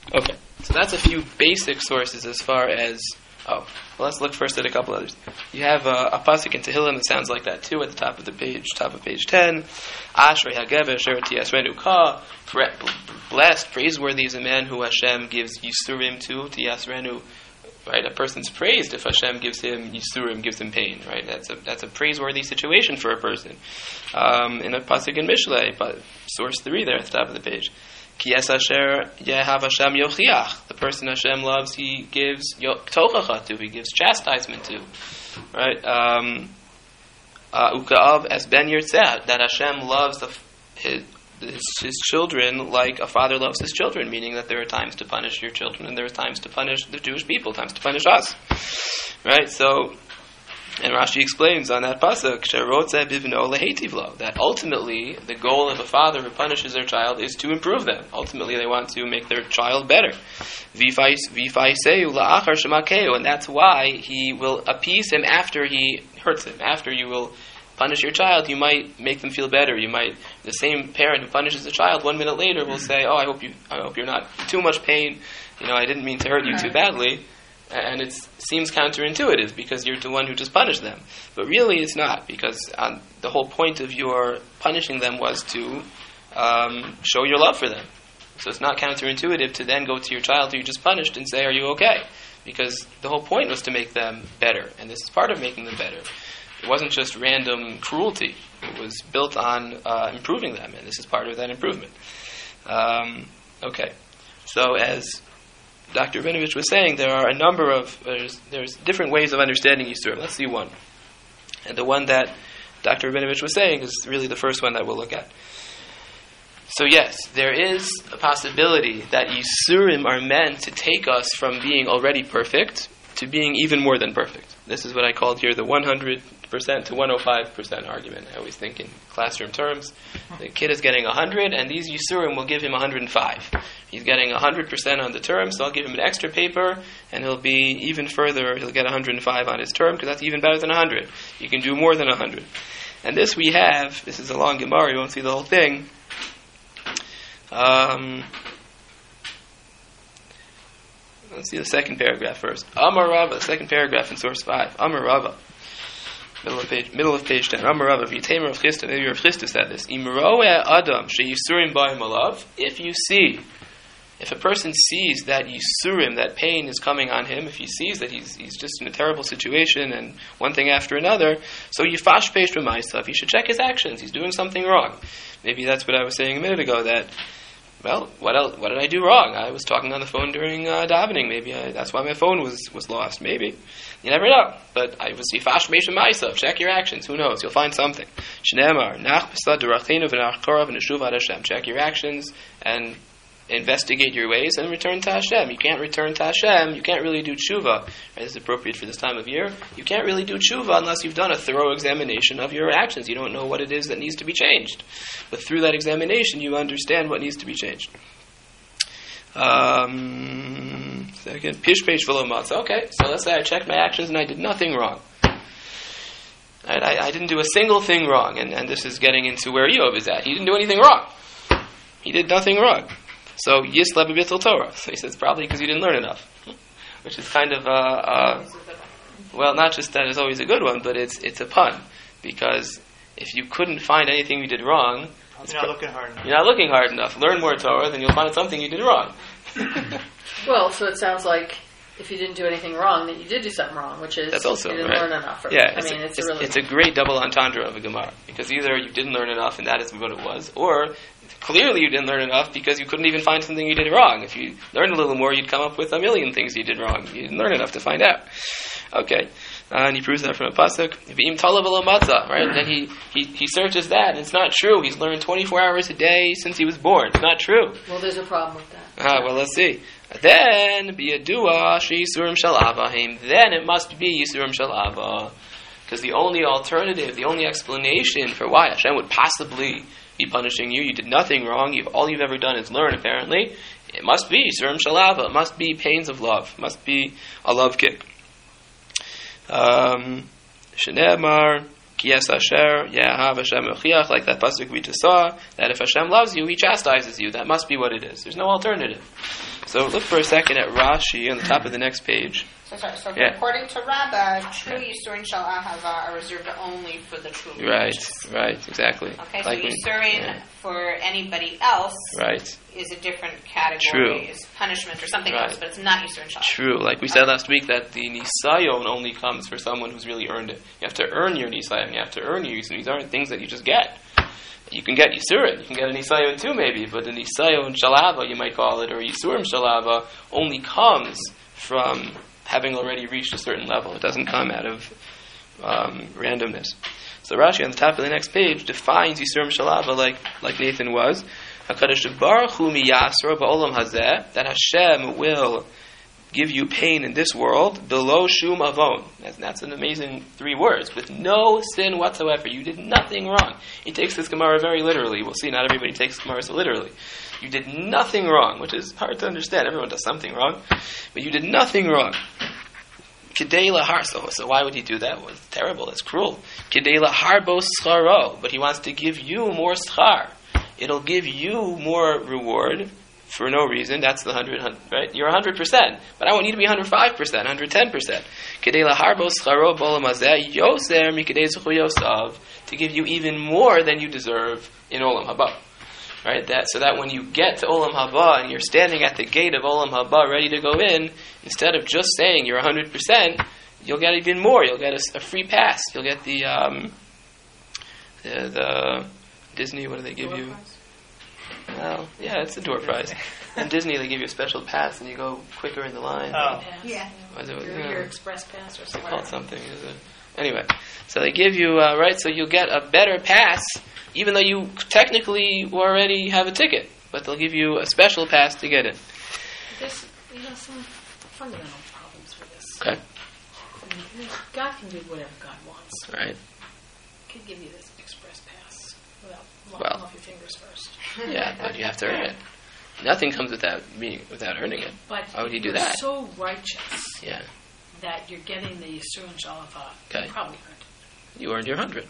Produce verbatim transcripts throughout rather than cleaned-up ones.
Okay, so that's a few basic sources as far as. Oh, well, let's look first at a couple others. You have uh, a pasuk in Tehillim that sounds like that too, at the top of the page, top of page ten. Ashrei hagever asher tiyasrenu ka. Blessed, praiseworthy is a man who Hashem gives yisurim to, tiyasrenu. Right, a person's praised if Hashem gives him yisurim, gives him pain. Right, that's a that's a praiseworthy situation for a person. Um, in a pasuk in Mishlei, but source three there at the top of the page. Ki es asher yehav Hashem yochiach. The person Hashem loves, He gives tochacha to. He gives chastisement to. Right, ukaav es ben yirtzeh. That Hashem loves the, his, his his children like a father loves his children, meaning that there are times to punish your children and there are times to punish the Jewish people, times to punish us. Right, so, and Rashi explains on that pasuk, that ultimately the goal of a father who punishes their child is to improve them. Ultimately, they want to make their child better. And that's why he will appease him after he hurts him. After you will punish your child, you might make them feel better. You might, the same parent who punishes the child, one minute later will say, "Oh, I hope you, I hope you're not in too much pain. You know, I didn't mean to hurt you too badly." And it seems counterintuitive because you're the one who just punished them. But really it's not, because um, the whole point of your punishing them was to um, show your love for them. So it's not counterintuitive to then go to your child who you just punished and say, "Are you okay?" Because the whole point was to make them better. And this is part of making them better. It wasn't just random cruelty. It was built on uh, improving them. And this is part of that improvement. Um, okay. So as Doctor Rabinovich was saying, there are a number of, there's, there's different ways of understanding Yisurim. Let's see one. And the one that Doctor Rabinovich was saying is really the first one that we'll look at. So yes, there is a possibility that Yisurim are meant to take us from being already perfect to being even more than perfect. This is what I called here the one hundred percent to one hundred five percent argument. I always think in classroom terms. The kid is getting one hundred, and these Yisurim will give him one hundred five. He's getting one hundred percent on the term, so I'll give him an extra paper, and he'll be even further, he'll get one hundred five on his term, because that's even better than one hundred. You can do more than one hundred. And this we have, this is a long Gemara, you won't see the whole thing. Um... Let's see the second paragraph first. Amar Rava, the second paragraph in source five. Amar Rava, middle of page, middle of page ten. Amar Rava, v'yitamer of Chisda. Maybe Rav Chisda said this. Imroe Adam sheyisurim ba'im alav. If you see, if a person sees that yisurim, that pain is coming on him, if he sees that he's he's just in a terrible situation and one thing after another, so yifash peish b'maisav. He should check his actions. He's doing something wrong. Maybe that's what I was saying a minute ago. That. Well, what else, what did I do wrong? I was talking on the phone during uh, davening. Maybe I, that's why my phone was, was lost. Maybe. You never know. But I was yifash meisha myself. Check your actions. Who knows? You'll find something. Shneemar, nach pesad derachenu v'nach korav v'neshuv ad Hashem. Check your actions and investigate your ways and return to Hashem. You can't return to Hashem. You can't really do tshuva. Right? This is appropriate for this time of year. You can't really do tshuva unless you've done a thorough examination of your actions. You don't know what it is that needs to be changed. But through that examination, you understand what needs to be changed. Um, second, pish peish v'lo matzah. Okay, so let's say I checked my actions and I did nothing wrong. Right? I, I didn't do a single thing wrong. And, and this is getting into where Eov is at. He didn't do anything wrong. He did nothing wrong. So, Yisla b'bittul Torah. So he says, probably because you didn't learn enough. Which is kind of, uh, uh, well, not just that it's always a good one, but it's it's a pun. Because if you couldn't find anything you did wrong, you're not pro- looking hard enough. You're not looking hard enough. Learn more Torah, then you'll find something you did wrong. Well, so it sounds like if you didn't do anything wrong, then you did do something wrong, which is That's also, you didn't right. learn enough. Or, yeah, I it's mean, a, it's, it's, a really it's a great double entendre of a Gemara. Because either you didn't learn enough, and that is what it was, or clearly you didn't learn enough because you couldn't even find something you did wrong. If you learned a little more, you'd come up with a million things you did wrong. You didn't learn enough to find out. Okay. Uh, and he proves that from a pasuk. V'im talav v'lo matzah, right? Then he, he, he searches that, and it's not true. He's learned twenty-four hours a day since he was born. It's not true. Well, there's a problem with that. Ah, well, let's see. Then, biyadua she'yisurim shel avahim. Then it must be yisurim shel avah. Because the only alternative, the only explanation for why Hashem would possibly be punishing you, you did nothing wrong, you've, all you've ever done is learn, apparently, it must be yisurim shel avah. It must be pains of love. It must be a love kick. Um, Shneemar, ki es asher yehav Hashem yochiach, like that pasuk we just saw, that if Hashem loves you, He chastises you. That must be what it is. There's no alternative. So look for a second at Rashi on the top of the next page. So sorry. So Yeah. according to Rabbah, true Yisurin Shal Ahava are reserved only for the true Right, religious. right, exactly. Okay, Like so when- Yisurin yeah. for anybody else Right. is a different category. True. Is punishment or something Right. else, but it's not Yisurin Shal. True. Like we said last week, that the Nisayon only comes for someone who's really earned it. You have to earn your Nisayon. You have to earn your Yisurin. These aren't things that you just get. You can get Yisurin. You can get a Nisayon too, maybe, but the Nisayon Shalava, you might call it, or Yisurim Shalava, only comes from having already reached a certain level. It doesn't come out of um, randomness. So Rashi on the top of the next page defines Yisurim Shalava like like Nathan was. HaKadosh Baruch Hu miyasro ba'olam hazeh, that Hashem will give you pain in this world, below shum avon. That's, that's an amazing three words. With no sin whatsoever. You did nothing wrong. He takes this Gemara very literally. We'll see, not everybody takes Gemara so literally. You did nothing wrong, which is hard to understand. Everyone does something wrong. But you did nothing wrong. Kidei lahar, so, so why would he do that? Well, it's terrible, that's cruel. Kidei lahar bo scharo, but he wants to give you more schar. It'll give you more reward for no reason. That's the hundred, right? You're a hundred percent, but I want you to be hundred five percent, hundred ten percent. Kidei lahar bo scharo bolam hazeh yoser mikidei zuchu yosav, to give you even more than you deserve in olam haba. Right? That so that when you get to olam haba and you're standing at the gate of olam haba ready to go in, instead of just saying you're a hundred percent, you'll get even more. You'll get a, a free pass. You'll get the um, the, the Disney. What do they give you? Well, yeah, it's a door prize. In Disney, they give you a special pass, and you go quicker in the line. Oh. Yeah. What is it? Your, Yeah. your express pass or They something. call it something. Is it? Anyway, so they give you uh, right. So you'll get a better pass, even though you technically already have a ticket. But they'll give you a special pass to get in. There's, you know, some fundamental problems with this. Okay. I mean, God can do whatever God wants. Right. He could give you this express pass without Well. locking off your fingers first. Yeah, but you have to earn it. Nothing comes without me without earning it. But Why would he do you're that? so righteous Yeah. that you're getting the Yisurin Shalava. Okay. You probably earned You earned your hundred.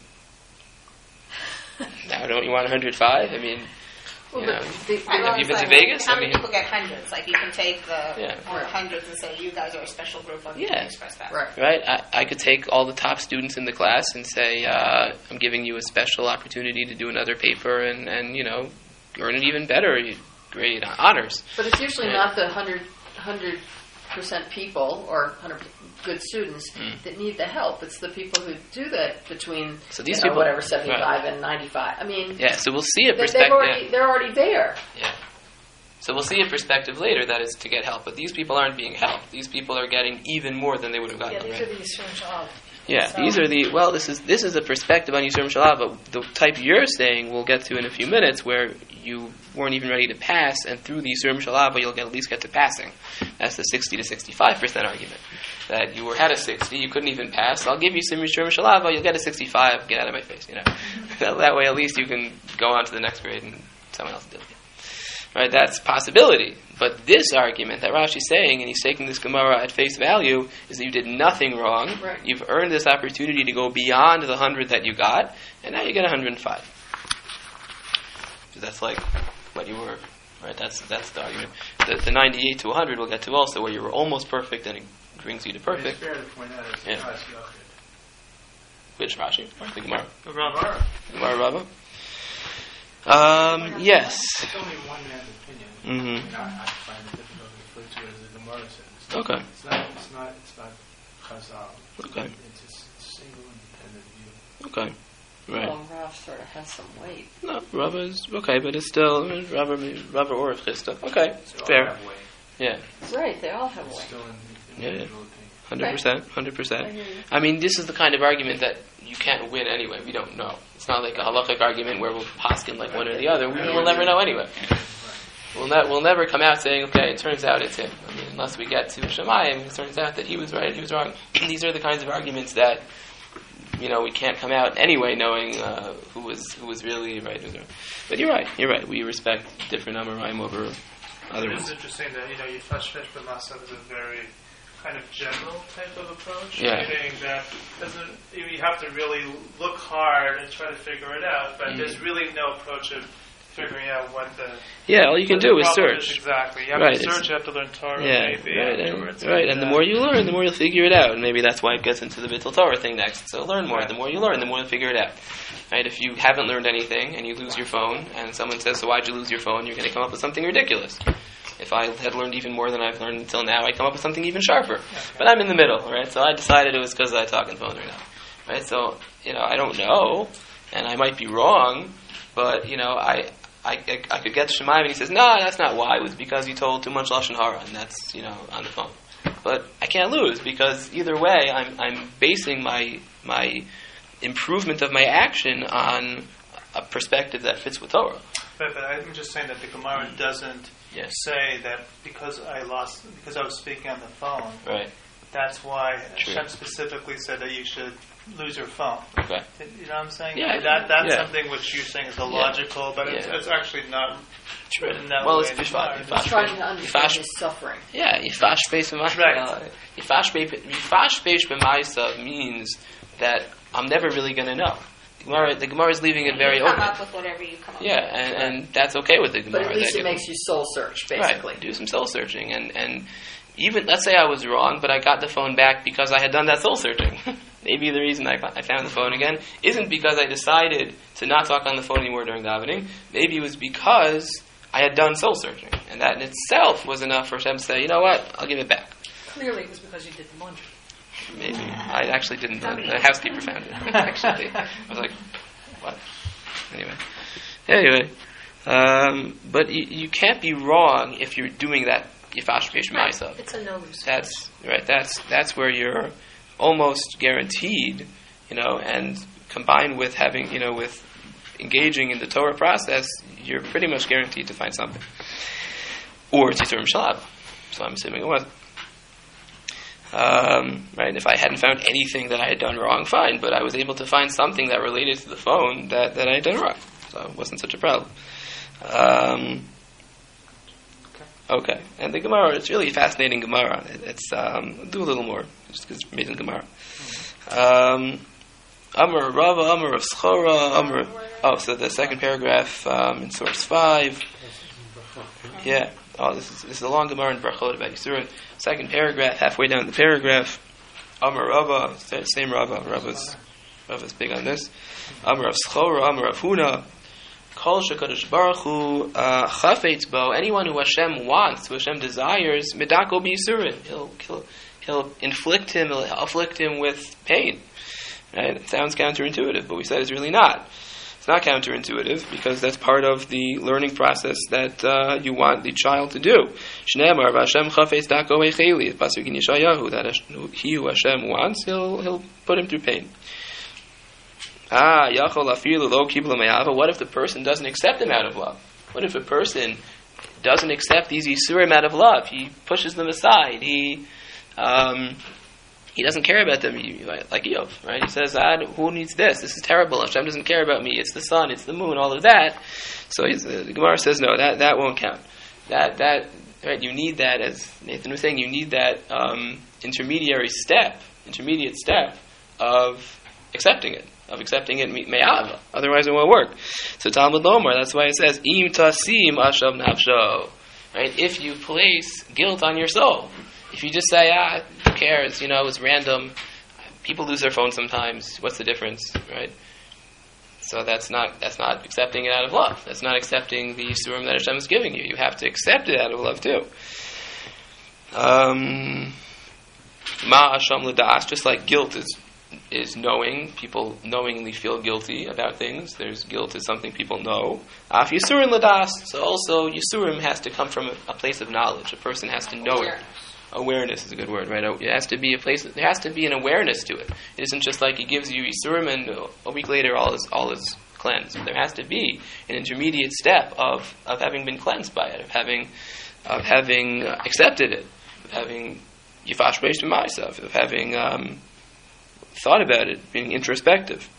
it. Now, don't you want one hundred five? I mean, Well, you know, but the, I Have you it's been to like, Vegas? How I many mean- people get hundreds? Like you can take the Yeah. or hundreds and say you guys are a special group of Yeah. Express Pass. right. right? I, I could take all the top students in the class and say, uh, I'm giving you a special opportunity to do another paper and, and you know, earn an even better grade, honors. But it's usually Right. not the one hundred, one hundred percent people or one hundred good students Mm. that need the help. It's the people who do that between So these you know, people- whatever seventy-five and ninety-five. I mean, Yeah, so we'll see a they, they've perspective. already, Yeah. they're already there. yeah. So we'll see a perspective later that is to get help. But these people aren't being helped. These people are getting even more than they would have gotten. Yeah, these already. are the Yisurin Shalava. Yeah, So- these are the, well, this is this is a perspective on Yisurim Shalava, but the type you're saying we'll get to in a few minutes where you weren't even ready to pass, and through the Yisurim Shalava you'll get, at least get to passing. That's the sixty to sixty-five percent argument. That you were at a sixty, you couldn't even pass, I'll give you some Yisurim Shalava, you'll get a sixty-five, get out of my face, you know. that, that way at least you can go on to the next grade and someone else deal with it. Right, that's a possibility. But this argument that Rashi's saying, and he's taking this Gemara at face value, is that you did nothing wrong. Right. You've earned this opportunity to go beyond the hundred that you got, and now you get one hundred five. So that's like what you were, right? That's that's the argument. The, the ninety-eight to one hundred we'll get to also, where you were almost perfect, and it brings you to perfect. It's fair to point out it's Yeah. not Yochid. Which Rashi? The Gemara. Gemara. Gemara Rava. Um, yes. It's only one man's opinion. Mhm. And I, I find it difficult to refer to it as the Gemara says. It's Okay. Not, it's not. It's not. It's not Chazal. Okay. It's a s- single independent view. Okay. Right. Well, Rav sort of has some weight. No, Rava is okay, but it's still Rava, Rava or Chisda. Okay, So fair. That way. Yeah, Right, they all have It's weight. still in Yeah, yeah. individual opinion. hundred percent, hundred I percent. hear you. I mean, this is the kind of argument that you can't win anyway. We don't know. It's not like a halachic argument where we'll poskin like one or the other. We will never know anyway. We'll, ne- we'll never come out saying, okay, it turns out it's him. I mean, unless we get to Shemayim, it turns out that he was right, he was wrong. These are the kinds of arguments that, you know, we can't come out anyway knowing uh, who was who was really right. Who was wrong. But you're right, you're right. We respect different Amoraim over other It is ones. interesting that, you know, Yifash Fesh B'Masav is a very kind of general type of approach. Yeah. Meaning that doesn't, you have to really look hard and try to figure it out, but Mm. there's really no approach of figuring out what the Yeah, all you can what do the is problem search. exactly. You have Right, to it's- search. You have to learn Torah. Yeah, maybe right, afterwards. and, right, and the uh, more you learn, the more you'll figure it out, and maybe that's why it gets into the Bittul Torah thing next. So learn more. Right. The more you learn, the more you'll figure it out. Right? If you haven't learned anything and you lose your phone, and someone says, "So why'd you lose your phone?" You're going to come up with something ridiculous. If I had learned even more than I've learned until now, I'd come up with something even sharper. Okay. But I'm in the middle, right? So I decided it was because I talk on the phone right now, right? So you know, I don't know, and I might be wrong, but you know, I. I, I, I could get Shemaim, and he says, no, that's not why. It was because you told too much Lashon Hara, and that's, you know, on the phone. But I can't lose, because either way, I'm I'm basing my my improvement of my action on a perspective that fits with Torah. But, but I'm just saying that the Gemara doesn't Yes. say that because I lost, because I was speaking on the phone, Right. that's why True. Hashem specifically said that you should lose your phone. Okay. You know what I'm saying? Yeah. That that's Yeah. something which you're saying is illogical, but it's, Yeah. it's actually not written that Well, way. it's in the Bishvat. Gemara. Bishvat. Trying to understand Yifash- his suffering. Yeah, Yifash Beis B'Maisa. Right. Yifash Beis Yifash Beis B'Maisa means that I'm never really going to know. The Gemara, the Gemara is leaving it very you come open. up with whatever you come up Yeah, with. and, and that's okay with the Gemara. But at least that it you- makes you soul search, basically. Right, do some soul searching, and and even let's say I was wrong, but I got the phone back because I had done that soul searching. Maybe the reason I, I found the phone again isn't because I decided to not talk on the phone anymore during davening. Maybe it was because I had done soul searching, and that in itself was enough for Hashem to say, you know what, I'll give it back. Clearly, it was because you did the laundry. Maybe I actually didn't. The, the housekeeper found it. Actually, I was like, what? Anyway, anyway, um, but you, you can't be wrong if you're doing that Yifash Beis B'Maisa. It's a no-lose. That's right. That's that's where you're almost guaranteed, you know, and combined with having, you know, with engaging in the Torah process, you're pretty much guaranteed to find something. Or it's Yisurim Shalab. So I'm assuming it was. Um, right. If I hadn't found anything that I had done wrong, fine. But I was able to find something that related to the phone that, that I had done wrong. So it wasn't such a problem. Um, Okay, and the Gemara, it's really a fascinating Gemara. It, it's, um, I'll do a little more, just because it's amazing Gemara. Um, Amar Rava, Amar of Schora, Amar, oh, so the second paragraph um, in source five. Yeah, oh, this is, this is a long Gemara in Brachot about Yisurin. Second paragraph, halfway down the paragraph. Amar Rava, same Rava, Rava's, Rava's big on this. Amar of Schora, Amar of Huna. Kol shekadosh baruch hu chafetz bo. Anyone who Hashem wants, who Hashem desires, medako b'yisurin. He'll he'll he'll inflict him. He'll afflict him with pain. Right? It sounds counterintuitive, but we said it's really not. It's not counterintuitive because that's part of the learning process that uh, you want the child to do. Shneimar v'Hashem chafetz dako echeli. Pasuk in Yeshayahu that he who Hashem wants, he'll he'll put him through pain. Ah, yachol afilu lo kibla me'ava. What if the person doesn't accept him out of love? What if a person doesn't accept these yisurim out of love? He pushes them aside. He um, he doesn't care about them. He, like Eov, right? He says, ah, who needs this? This is terrible. Hashem doesn't care about me. It's the sun. It's the moon. All of that. So he's, uh, the Gemara says, no, that that won't count. That that right? You need that, as Nathan was saying. You need that um, intermediary step, intermediate step of accepting it. Of accepting it me'ava. Otherwise it won't work. So Talmud Lomar, that's why it says, Im tasim ashav nafsho. Right? If you place guilt on your soul, if you just say, ah, who cares, you know, it's random, people lose their phones sometimes, what's the difference, right? So that's not that's not accepting it out of love. That's not accepting the Yisurim that Hashem is giving you. You have to accept it out of love too. Um, Ma asham l'das, just like guilt is is knowing. People knowingly feel guilty about things. There's guilt is something people know. Af Yisurim l'das. So also Yisurim has to come from a, a place of knowledge. A person has to know Awareness. it. Awareness is a good word, right? It has to be a place. There has to be an awareness to it. It isn't just like he gives you Yisurim and a week later all is all is cleansed. There has to be an intermediate step of, of having been cleansed by it, of having of having uh, accepted it, of having yifash beis b'ma'asav, of having um, thought about it, being introspective.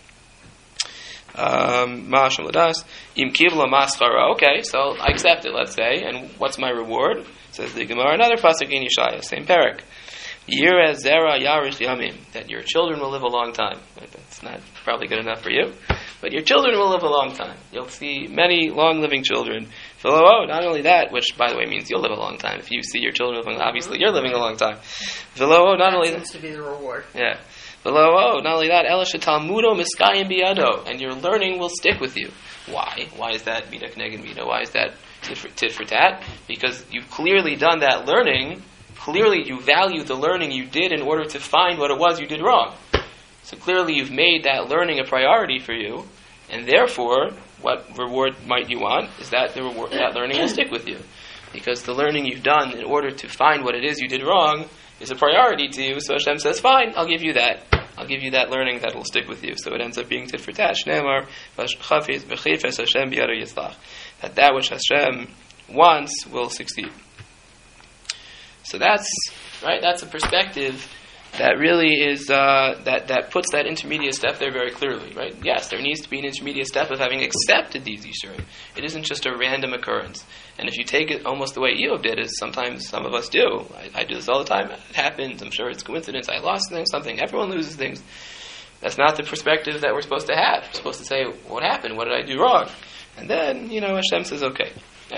Um, Ma'asham l'das im kivla maschara. Okay, so I accept it. Let's say, and what's my reward? Says the Gemara, another pasuk in Yeshaya, same parak. Yireh zera yarish yamim, that your children will live a long time. That's not probably good enough for you, but your children will live a long time. You'll see many long-living children. Oh, not only that, which by the way means you'll live a long time. If you see your children living, obviously you're living a long time. Oh, not only that seems to be the reward. Yeah. Oh, not only that, Elisha Talmudo miskayim biyado, and your learning will stick with you. Why? Why is that mida k'neged mida? Why is that tit for, tit for tat? Because you've clearly done that learning. Clearly you value the learning you did in order to find what it was you did wrong. So clearly you've made that learning a priority for you, and therefore, what reward might you want is that the reward, that learning will stick with you. Because the learning you've done in order to find what it is you did wrong is a priority to you, so Hashem says, fine, I'll give you that. I'll give you that learning that will stick with you. So it ends up being tit for tat. Shneimar, v'chafes Hashem biyado yitzlach. That that which Hashem wants will succeed. So that's, right, that's a perspective that really is, uh, that, that puts that intermediate step there very clearly, right? Yes, there needs to be an intermediate step of having accepted these Yisurim. It isn't just a random occurrence. And if you take it almost the way Eob did, as sometimes some of us do, I, I do this all the time, it happens, I'm sure it's coincidence, I lost things, something, everyone loses things. That's not the perspective that we're supposed to have. We're supposed to say, what happened? What did I do wrong? And then, you know, Hashem says, okay.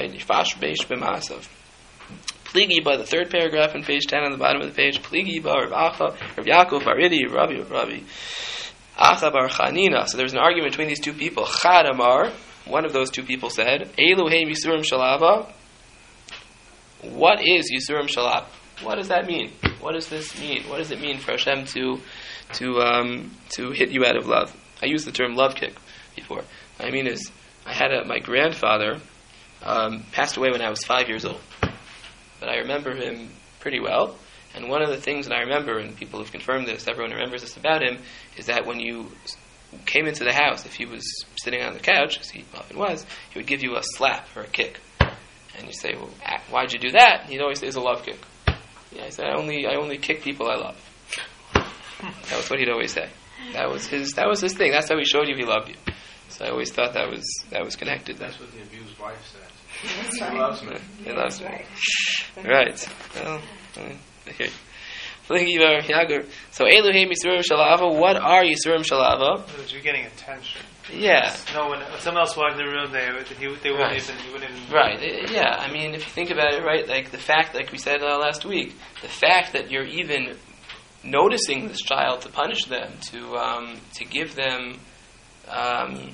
Pligi by the third paragraph on page ten on the bottom of the page. Pligi by Rav Acha, Rav Yaakov, Aridi, Rabbi, Rabbi Acha bar Chanina. So there's an argument between these two people. Chad Amar, one of those two people said, Elu heim Yisurim Shalava. What is Yisurim Shalava? What does that mean? What does this mean? What does it mean for Hashem to to um, to hit you out of love? I used the term love kick before. What I mean is, I had a, my grandfather um, passed away when I was five years old. But I remember him pretty well. And one of the things that I remember, and people have confirmed this, everyone remembers this about him, is that when you came into the house, if he was sitting on the couch, as he often was, he would give you a slap or a kick. And you say, well, why'd you do that? He'd always say, it's a love kick. Yeah, he said, I only, I only kick people I love. That was what he'd always say. That was his, that was his thing. That's how he showed you he loved you. So I always thought that was, that was connected. That's what the abused wife said. That's He right. loves me. He loves me. Right. Right. Well, okay. So Elohim Yisurim Shalava. What are Yisurim Shalava? You're getting attention. Yeah. No one, if someone else walked in the room, they he, they wouldn't Right. even he wouldn't even. Right. Yeah. I mean, if you think about it, right, like the fact, like we said uh, last week, the fact that you're even noticing this child to punish them, to um, to give them um,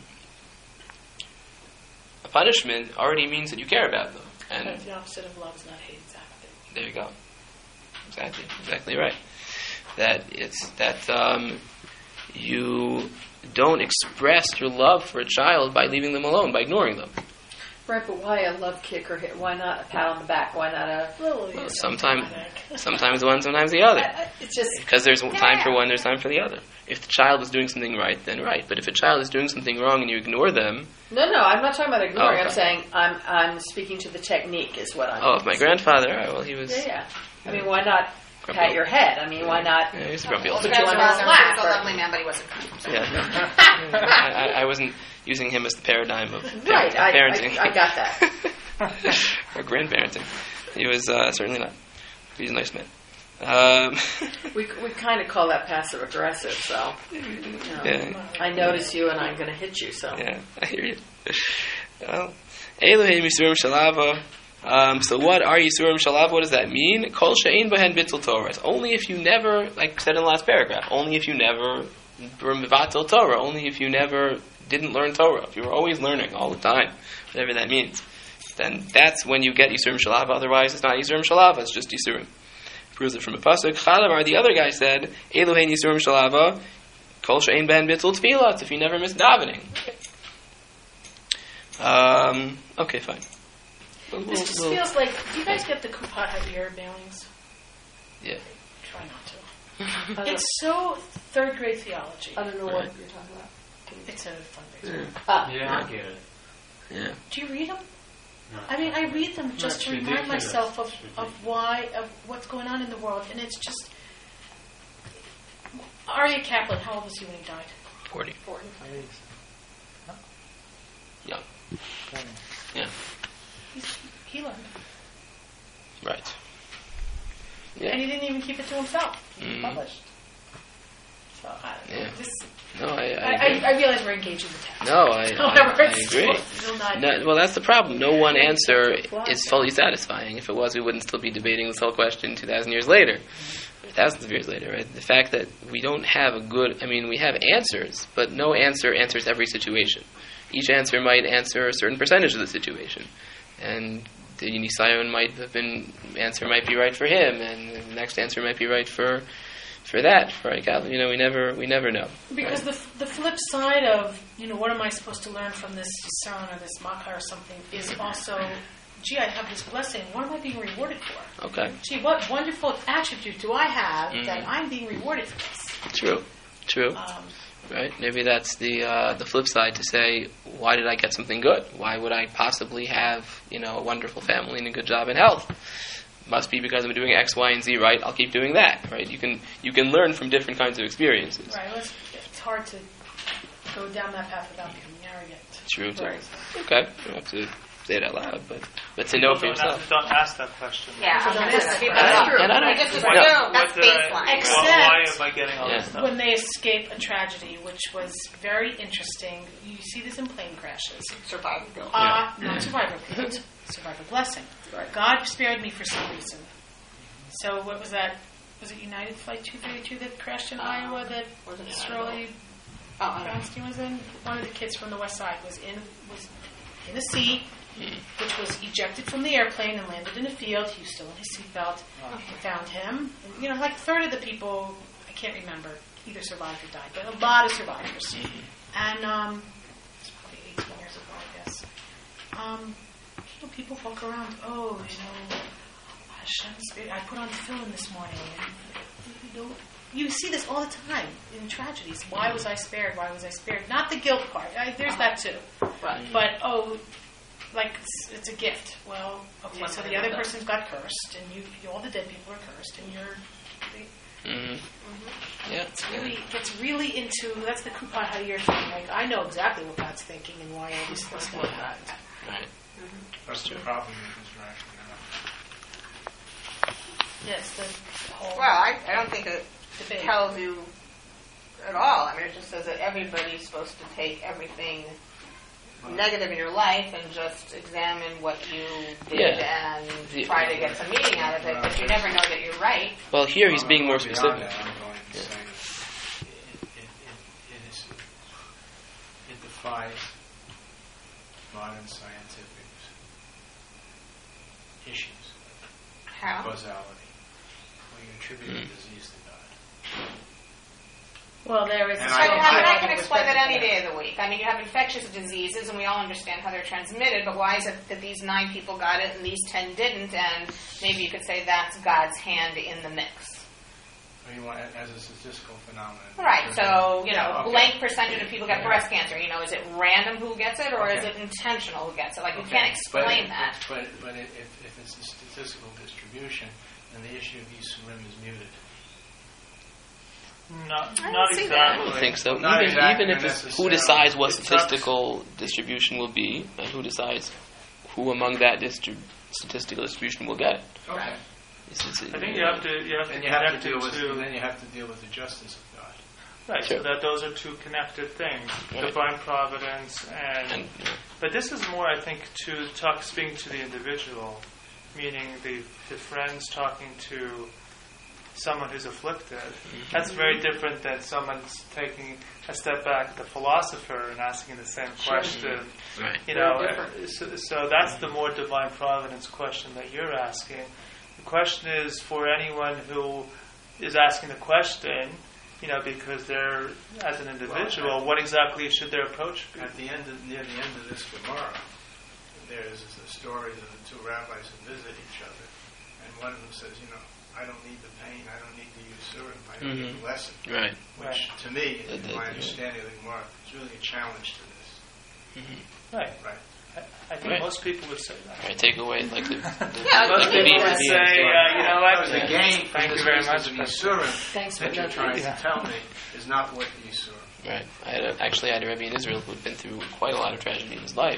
a punishment, already means that you care about them. And But the opposite of love is not hate, exactly. there you go. Exactly, exactly right. That it's that um, you don't express your love for a child by leaving them alone, by ignoring them. Right, but why a love kick or hit? Why not a pat on the back? Why not a... Lily Well, is sometimes, automatic. sometimes one, sometimes the other. I- I- It's just... Because there's time for one, there's time for the other. If the child is doing something right, then right. But if a child is doing something wrong and you ignore them, No, no, I'm not talking about ignoring. Oh, okay. I'm saying I'm I'm speaking to the technique is what I'm... oh, if my grandfather, all right, well, he was. Yeah, yeah. I mean, why not pat your head? I mean, why not... Yeah, he was a grumpy Well, old the man. Put you guy's on his a lap, a or- lovely man, but he wasn't kind. I'm sorry. Yeah. I, I, I wasn't using him as the paradigm of parent, Right, I, parenting. I, I got that. or grandparenting. He was uh, certainly not. He's a nice man. Um, We we kind of call that passive aggressive, so... You know, yeah, I notice you and I'm going to hit you, so... yeah, I hear you. Well, Elohim Yisurim Shalava. Um, so what are Yisurim Shalava? What does that mean? Kol she'ein behen bittul Torah. It's only if you never, like said in the last paragraph, only if you never were mevatel Torah, only if you never didn't learn Torah. If you were always learning all the time, whatever that means, then that's when you get Yisurim Shalava. Otherwise, it's not Yisurim Shalava, it's just Yisurim. Proves it from a pasuk. Chalamar, the other guy said, Elohim Yisurim Shalava, Kol she'ein behen bittul Tefillah. It's if you never miss davening. Um, okay, fine. We'll, we'll, This just we'll- feels like, do you guys get the Kupat Hadir mailings? yeah. Try not to. I don't, It's so third grade theology. I don't know Right. what you're talking about. It's a fundraiser. Yeah. Ah, Yeah, I get it. Yeah. Do you read them? No. I mean, I read them just That's to remind ridiculous. myself of, It's of ridiculous. why, of what's going on in the world. And it's just... Aryeh Kaplan, how old was he when he died? Forty. I think so. Young. Twenty. Yeah. He's, he learned. Right. And Yeah. he didn't even even keep it to himself. Mhm. Published. So I, Yeah. this, No, I, I, I, agree. I, I realize we're engaging the text. no, I, However, I, I it's agree. still not. No, well, that's the problem. No one answer is fully satisfying. If it was, we wouldn't still be debating this whole question two thousand years later, thousands of years later. Right? The fact that we don't have a good, I mean, we have answers, but no answer answers every situation. Each answer might answer a certain percentage of the situation, and the Unisayon might have been answer might be right for him, and the next answer might be right for for that. Right, Calvin? You know, we never we never know. Because right? the the flip side of, you know, what am I supposed to learn from this Yisron or this Makkah or something is also, gee, I have this blessing. What am I being rewarded for? Okay, Gee, what wonderful attribute do I have Mhm. that I'm being rewarded for this? true, true. Um, Right? Maybe that's the uh, the flip side to say, why did I get something good? Why would I possibly have, you know, a wonderful family and a good job and health? Must be because I'm doing X, Y, and Z right. I'll keep doing that. Right? You can you can learn from different kinds of experiences. right. Well, it's, it's hard to go down that path without becoming arrogant. True. Too. Right. Okay. You don't have to say it out loud, but but to know for People don't, yourself. have, don't ask that question. Yeah, So I'm don't just- ask people that. don't. And I don't- I just No. assume What that's did I- baseline. Except- why am I getting all Yeah. this stuff? When they escape a tragedy, which was very interesting, you see this in plane crashes. Survival guilt. Uh, not survivor guilt, survivor blessing. God spared me for some reason. So what was that? Was it United Flight two thirty-two that crashed in Uh, Iowa that was it Shirley Oh, I don't know. Brownstein was in? One of the kids from the West Side was in was in a seat, which was ejected from the airplane and landed in a field. He was still in his seatbelt. They found him. And, you know, like a third of the people, I can't remember, either survived or died, but a lot of survivors. And um, it's probably eighteen years ago, I guess. Um, you know, people walk around, oh, you know, Hashem's, I put on tefillin this morning. And, you know, you see this all the time in tragedies. Why was I spared? Why was I spared? Not the guilt part. I, there's that too. Right. But, oh, like it's, it's a gift. Well, okay, What so kind the of other gift? person's got cursed, and you, you all the dead people are cursed, and you're. They, Mm-hmm. Yeah. it's really gets really into that's the Kupat Hayir thing. Like I know exactly what God's thinking and why all these things happen. Right. That's the problem with interaction. Yes, the whole Well, I, I don't think it debate. tells you at all. I mean, it just says that everybody's supposed to take everything negative in your life and just examine what you did Yeah. and The- try to get some meaning out of it. But you never know that you're right. Well, here he's I'm being more going beyond specific. that. I'm going to say it, it, it, it, is, it defies modern scientific issues, How? causality, when you attribute a disease to God. Well, there is. And I, I- mean, I, mean, I can I- explain that any day of the week. I mean, you have infectious diseases, and we all understand how they're transmitted, but why is it that these nine people got it and these ten didn't? And maybe you could say that's God's hand in the mix. Or you want it as a statistical phenomenon. Right, so, you know, Okay. blank percentage of people get breast cancer. You know, is it random who gets it, or is Okay. it intentional who gets it? Like, you Okay. can't explain but, that. But, but if, if it's a statistical distribution, then the issue of Yisurim is muted. Not, I not don't see that. I don't exactly. think so. Not Even exactly even if it's who necessarily. decides what It's statistical distribution will be, and who decides who among that distri- statistical distribution will get it. Okay. It's- it's- I think you have to you have to And you have to connect deal it with, to and then you have to deal with the justice of God. right. Sure. So that those are two connected things: Right. divine providence and. and, yeah. But this is more, I think, to talk, speaking to the individual, meaning the the friends talking to someone who's afflicted. That's very different than someone's taking a step back, the philosopher, and asking the same question. Right. You know, Very uh, so, so that's the more divine providence question that you're asking. The question is for anyone who is asking the question, you know, because they're, as an individual, Well, what exactly should their approach be? At the end, of, near the end of this Gemara, there's the stories of the two rabbis who visit each other, and one of them says, you know, I don't need the pain, I don't need the Yisurim, I don't need Mhm. the lesson. Right. Which, to me, Uh, in the- my the- understanding of the Gemara, is really a challenge to this. Mm-hmm. Right. Right. I, I think Right. most people would say that. Right. Take away like the, the, Yeah, like Most the people beat- would the say, beat- uh, you know what? Because the gain from Thank this you very business much. of but- Yisurim Thanks, that but you're no trying thanks. to tell me is not what the Yisurim. Right. I had a, actually I had a Rebbe in Israel who had been through quite a lot of tragedy in his life,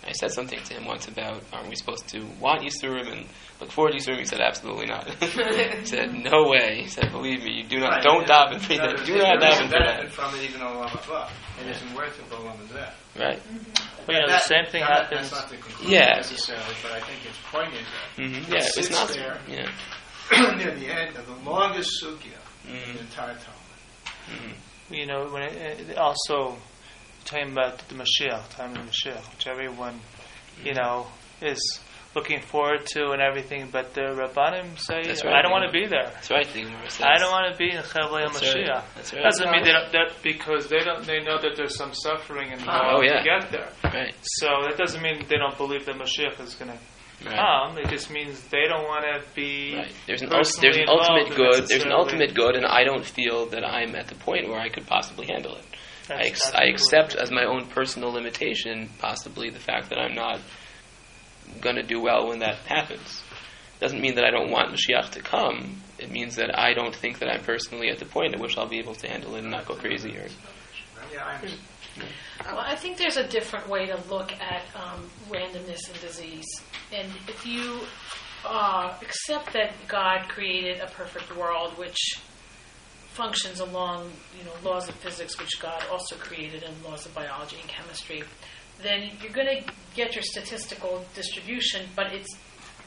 I said something to him once about, aren't we supposed to want Yisurim and look forward to Yisurim? He said, absolutely not. He said, no way. He said, believe me, you do not, Right. don't daven for that. Do not daven for benefit that. from it even Olam Haba. It isn't worth it for Olam Hazeh. Right. Well, you know, the That- same thing that- happens. That's not the conclusion Yeah. necessarily, but I think it's poignant Mm-hmm. that Yeah, it it's sits not. there Yeah. near the end of the longest sugya in the Mm-hmm. entire Talmud. Mm-hmm. You know, when it, it also talking about the Mashiach, time of the Mashiach, which everyone, you know, is looking forward to and everything, but the Rabbanim say, That's right. I don't want to be there. That's right. The Gemara says. I don't want to be in Chavlei That's Mashiach. right. That's right. Doesn't mean they don't, that because they don't. They know that there's some suffering involved Oh, yeah. to get there. Right. So that doesn't mean they don't believe that Mashiach is going to Right. come. It just means they don't want to be. Right. There's an, ul- personally there's an ultimate involved good. There's an necessarily. ultimate good, and I don't feel that I'm at the point where I could possibly handle it. I, That's ex- I absolutely accept right. as my own personal limitation, possibly the fact that I'm not going to do well when that happens. Doesn't mean that I don't want Mashiach to come. It means that I don't think that I'm personally at the point at which I'll be able to handle it and not go crazy. Or Yeah, I understand. Well, I think there's a different way to look at um, randomness and disease. And if you uh, accept that God created a perfect world which functions along, you know, laws of physics, which God also created, and laws of biology and chemistry, then you're going to get your statistical distribution, but it's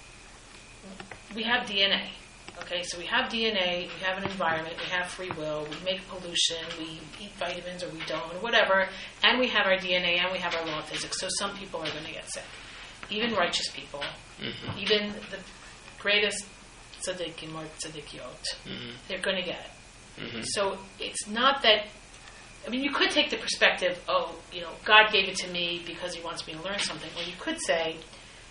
we have D N A. Okay, so we have D N A, we have an environment, we have free will, we make pollution, we eat vitamins or we don't, or whatever, and we have our D N A and we have our law of physics. So some people are going to get sick. Even righteous people, mm-hmm. even the greatest tzaddikim or tzaddikiot, Mm-hmm. they're going to get it. Mm-hmm. So it's not that, I mean, you could take the perspective, oh, you know, God gave it to me because he wants me to learn something. Or you could say,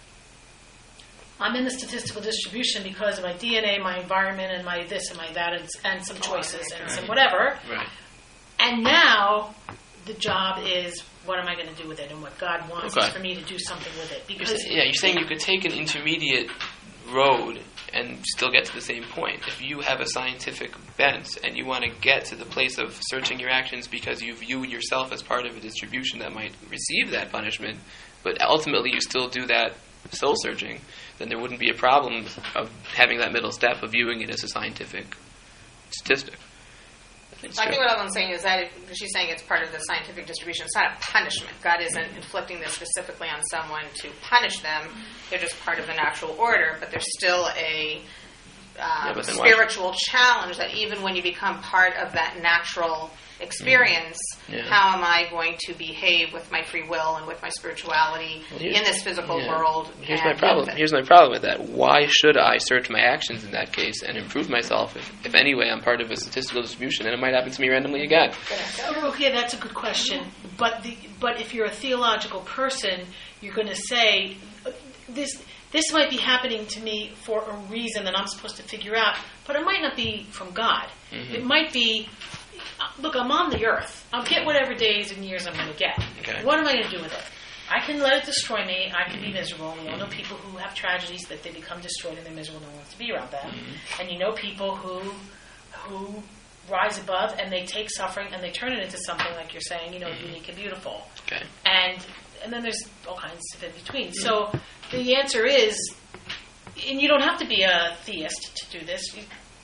I'm in the statistical distribution because of my D N A, my environment, and my this and my that, and, and some choices and some whatever. Right. And now the job is, what am I going to do with it? And what God wants Okay. is for me to do something with it. You're Because sa- yeah, you're saying you could take an intermediate road and still get to the same point. If you have a scientific bent and you want to get to the place of searching your actions because you view yourself as part of a distribution that might receive that punishment, but ultimately you still do that soul searching, then there wouldn't be a problem of having that middle step of viewing it as a scientific statistic. I think, I think what I'm saying is that if she's saying it's part of the scientific distribution, it's not a punishment. God isn't inflicting this specifically on someone to punish them. They're just part of the natural order, but there's still a um, Yeah, but then why- spiritual challenge that even when you become part of that natural experience, Yeah. how am I going to behave with my free will and with my spirituality Well, here's- in this physical yeah. world? Here's and my problem. with it? Here's my problem with that. Why should I search my actions in that case and improve myself if, if anyway I'm part of a statistical distribution and it might happen to me randomly again? okay, that's a good question. But the, but if you're a theological person, you're going to say uh, this. This might be happening to me for a reason that I'm supposed to figure out, but it might not be from God. Mhm. It might be, uh, look, I'm on the earth. I'll get whatever days and years I'm going to get. Okay. What am I going to do with it? I can let it destroy me. I can be miserable. We all know people who have tragedies that they become destroyed and they're miserable. No one wants to be around them. Mm-hmm. And you know people who who rise above and they take suffering and they turn it into something, like you're saying, you know, Mm-hmm. unique and beautiful. Okay. And and then there's all kinds of in between. So the answer is, and you don't have to be a theist to do this. You,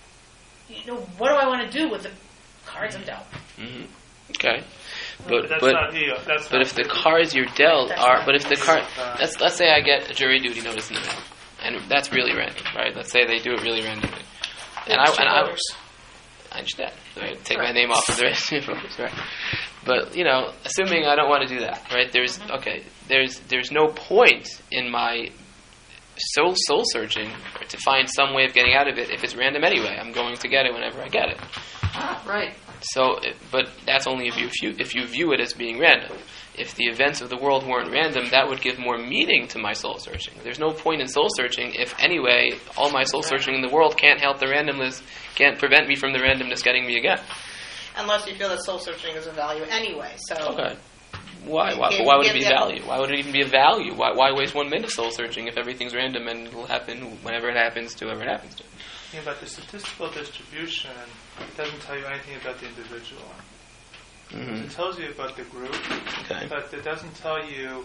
you know, what do I want to do with the cards I'm dealt? Mm-hmm. Okay. But that's but not he. That's but not if the he. cards you're dealt That's are, not but if the card, Uh, let's let's say I get a jury duty notice in the mail, and that's really random, right? Let's say they do it really randomly, and I and I. I understand. Right? Take my name off of the rest of the voters, right? But you know, assuming I don't want to do that, right? There's okay. There's there's no point in my soul soul searching to find some way of getting out of it if it's random anyway. I'm going to get it whenever I get it. Right. So, it- but that's only if you if you if you view it as being random. If the events of the world weren't random, that would give more meaning to my soul searching. There's no point in soul searching if anyway all my soul searching in the world can't help the randomness, can't prevent me from the randomness getting me again. Unless you feel that soul searching is a value anyway. So Okay. Why? Why, Give- but why would it give be them- value? Why would it even be a value? Why, why waste one minute soul searching if everything's random and it'll happen whenever it happens to whoever it happens to? Yeah, but the statistical distribution doesn't tell you anything about the individual. Mm-hmm. It tells you about the group, Okay. but it doesn't tell you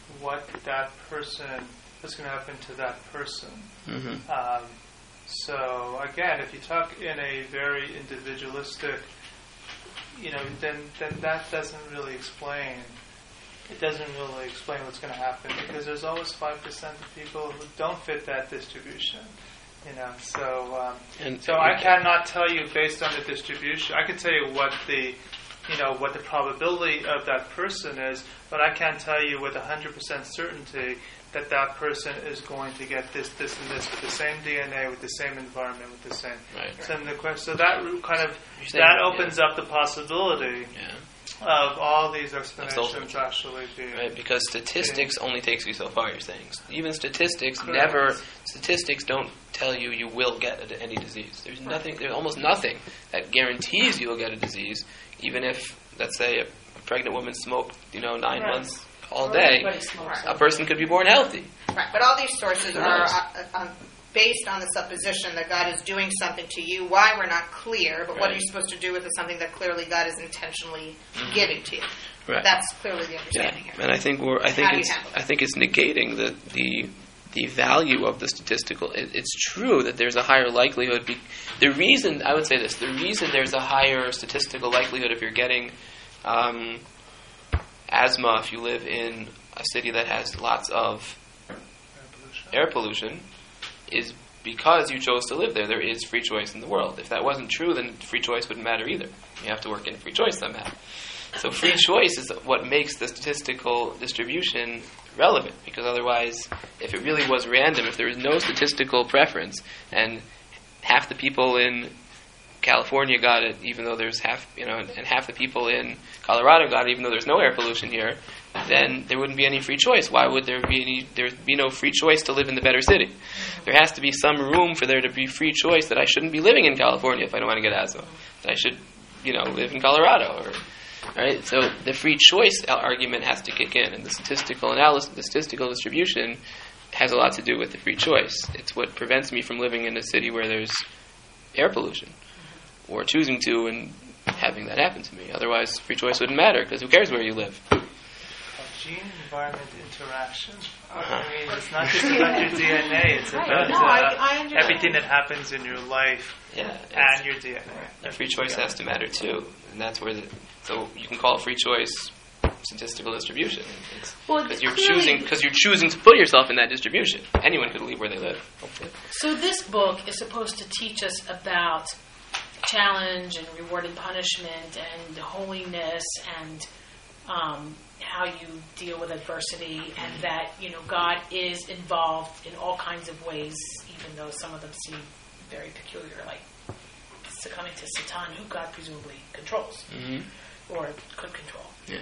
what that person, what's going to happen to that person. Mm-hmm. Um, so again, if you talk in a very individualistic, you know, then then that doesn't really explain. It doesn't really explain what's going to happen, because there's always five percent of people who don't fit that distribution. You know, so um, And- so I cannot tell you based on the distribution. I can tell you what the you know what the probability of that person is, but I can't tell you with one hundred percent certainty that that person is going to get this, this, and this with the same D N A, with the same environment, with the same. Right. So, the question, so that kind of You're saying- that opens up the possibility Yeah. of all these explanations Absolutely. actually being. Right, because statistics only takes you so far, you're saying. Even statistics Correct. never, statistics don't tell you you will get a, any disease. There's nothing, there's almost nothing that guarantees you will get a disease, even if, let's say, a, a pregnant woman smoked, you know, nine Right. months all day, Everybody smokes. a person could be born healthy. Right, but all these sources Who are knows? uh, uh, based on the supposition that God is doing something to you. Why, we're not clear, but what Right. are you supposed to do with it? Something that clearly God is intentionally giving to you. Right. That's clearly the Yeah, understanding here. and I think we're. I think How do you it's. handle I think it's negating the the the value of the statistical. It, it's true that there's a higher likelihood. Be, the reason I would say this: the reason there's a higher statistical likelihood if you're getting um, asthma if you live in a city that has lots of air pollution is because you chose to live there. There is free choice in the world. If that wasn't true, then free choice wouldn't matter either. You have to work in free choice somehow. So free choice is what makes the statistical distribution relevant, because otherwise, if it really was random, if there was no statistical preference, and half the people in California got it, even though there's half, you know, and half the people in Colorado got it, even though there's no air pollution here, then there wouldn't be any free choice. Why would there be any? There'd be no free choice to live in the better city. There has to be some room for there to be free choice that I shouldn't be living in California if I don't want to get asthma. That I should, you know, live in Colorado. Or, right? So the free choice argument has to kick in, and the statistical analysis, the statistical distribution, has a lot to do with the free choice. It's what prevents me from living in a city where there's air pollution, or choosing to and having that happen to me. Otherwise, free choice wouldn't matter, because who cares where you live? Gene-environment interaction. Uh-huh. I mean, it's not just about your D N A, it's Right. about No, uh, I- I understand. everything that happens in your life Yeah, and your D N A. the free choice has to matter too, and that's where the so you can call it free choice statistical distribution. Well, Because you're clearly- choosing because you're choosing to put yourself in that distribution. Anyone could leave where they live. Hopefully. So this book is supposed to teach us about challenge and reward and punishment and holiness and um, how you deal with adversity, and that, you know, God is involved in all kinds of ways, even though some of them seem very peculiar, like succumbing to Satan, who God presumably controls Mm-hmm. or could control. Yeah.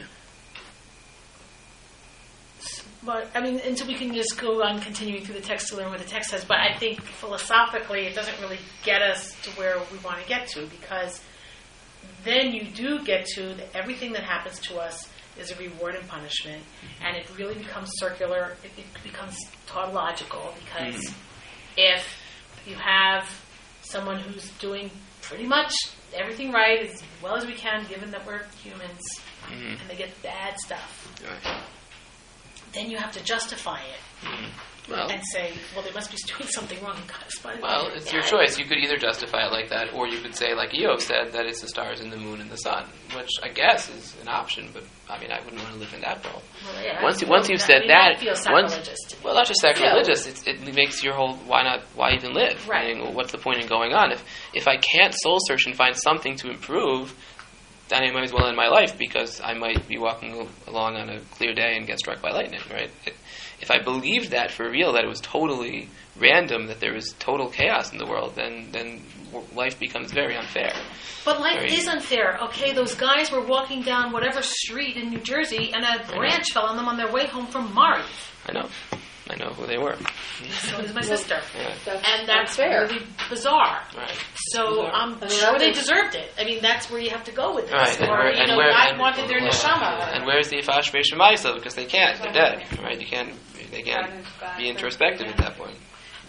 But, I mean, and so we can just go on continuing through the text to learn what the text says, but I think philosophically it doesn't really get us to where we want to get to, because then you do get to the, everything that happens to us is a reward and punishment, and it really becomes circular, it, it becomes tautological, because Mhm. if you have someone who's doing pretty much everything right as well as we can, given that we're humans, Mm-hmm. and they get bad stuff, Right. then you have to justify it Mhm. Well, and say, well, they must be doing something wrong and God is punishing well, them. it's your choice. You could either justify it like that, or you could say, like Eov said, that it's the stars and the moon and the sun, which I guess is an option. But I mean, I wouldn't want to live in that world. Well, yeah, Once you, well, once you've I said mean, that, feels once, sacrilegious to me. well, not just sacrilegious. It's, it makes your whole why not why even live? Right. Meaning, well, what's the point in going on if if I can't soul search and find something to improve? Then I might as well end my life, because I might be walking along on a clear day and get struck by lightning. Right? It, if I believed that for real, that it was totally random, that there was total chaos in the world, then then life becomes very unfair. But life Very- is unfair. Okay, those guys were walking down whatever street in New Jersey, and a branch fell on them on their way home from Mari. I know. I know who they were. So does my sister. Yeah. That's And that's fair. really bizarre. Right. So Bizarre. I'm I mean, sure they others- deserved it. I mean, that's where you have to go with this. Right, and Or, where, you and know, where, God and, wanted their yeah. neshama. And where's the Ifash Shemaisa? Because they can't. They're dead. Right? You can't. They can't be introspective at that point.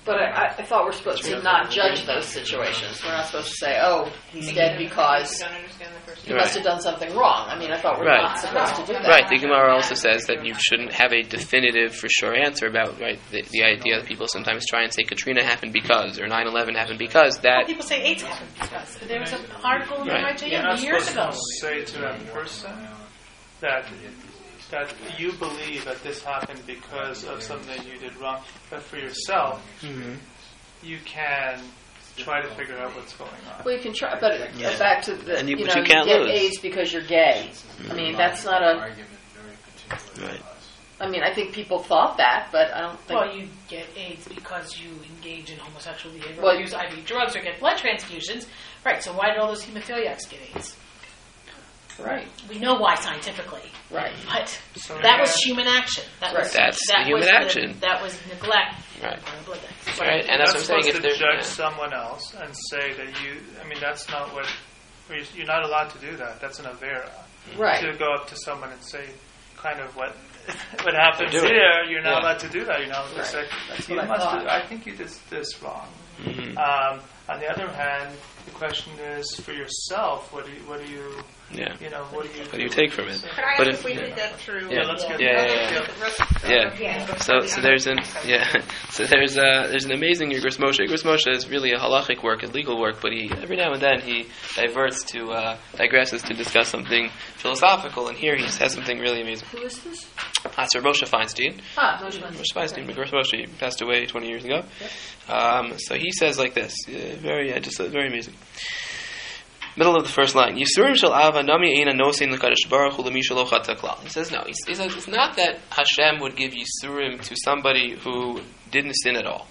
But I, I thought we're supposed to not judge those situations. We're not supposed to say, "Oh, he's dead because You don't understand the first he Right. must have done something wrong." I mean, I thought we're Right. not supposed to do that. Right, the Gemara also says that you shouldn't have a definitive, for sure answer about right the, the idea that people sometimes try and say Katrina happened because or nine eleven happened because Well, that. people say AIDS happened because there was an article in Right. the I J You're not M years supposed ago. to say to that person that that you believe that this happened because of something you did wrong, but for yourself, Mm-hmm. you can try to figure out what's going on. Well, you can try, but it- Yeah. back to the And you- you, but know you can't get lose. AIDS because you're gay. I mean, that's not a. Right. I mean, I think people thought that, but I don't think. Well, you get AIDS because you engage in homosexual behavior, Well, or use I V drugs, or get blood transfusions. Right, so why did all those hemophiliacs get AIDS? right, We know why scientifically, right. but So that was yeah. human action. That Right. was That's that human was action. The, that was neglect. Right. by blood banks. Right, and You're that's not what I'm saying. supposed If to there's judge yeah. someone else and say that you. I mean, that's not what. You're not allowed to do that. That's an avera. Right. To go up to someone and say, kind of what what happens They're doing here. You're not Yeah. allowed to do that. You're not allowed to Right. say, That's you what I must. thought. Do, I think you did this wrong. Mhm. Um, on the other hand, the question is for yourself. What do you? What do you? Yeah. You know, what do you? What do you take from it? Could I ask But if, if- we yeah. did that through? Yeah, let's get. Yeah, yeah, yeah. Yeah. So, so there's an yeah. So there's a there's an amazing Igros Moshe. Igros Moshe is really a halachic work, a legal work, but he every now and then he diverts to uh, digresses to discuss something philosophical, and here he says something really amazing. Who is this? That's Sir Moshe Feinstein. Ah, Moshe Feinstein. Moshe Feinstein, Igros Moshe, he passed away twenty years ago. Um, so he says like this, uh, very uh, just uh, very amazing. Middle of the first line. Yisurim shel ava nami eina nosein l'kadosh baruch hu l'mi shelo chata klal. He says no. He, he says it's not that Hashem would give Yisurim to somebody who didn't sin at all.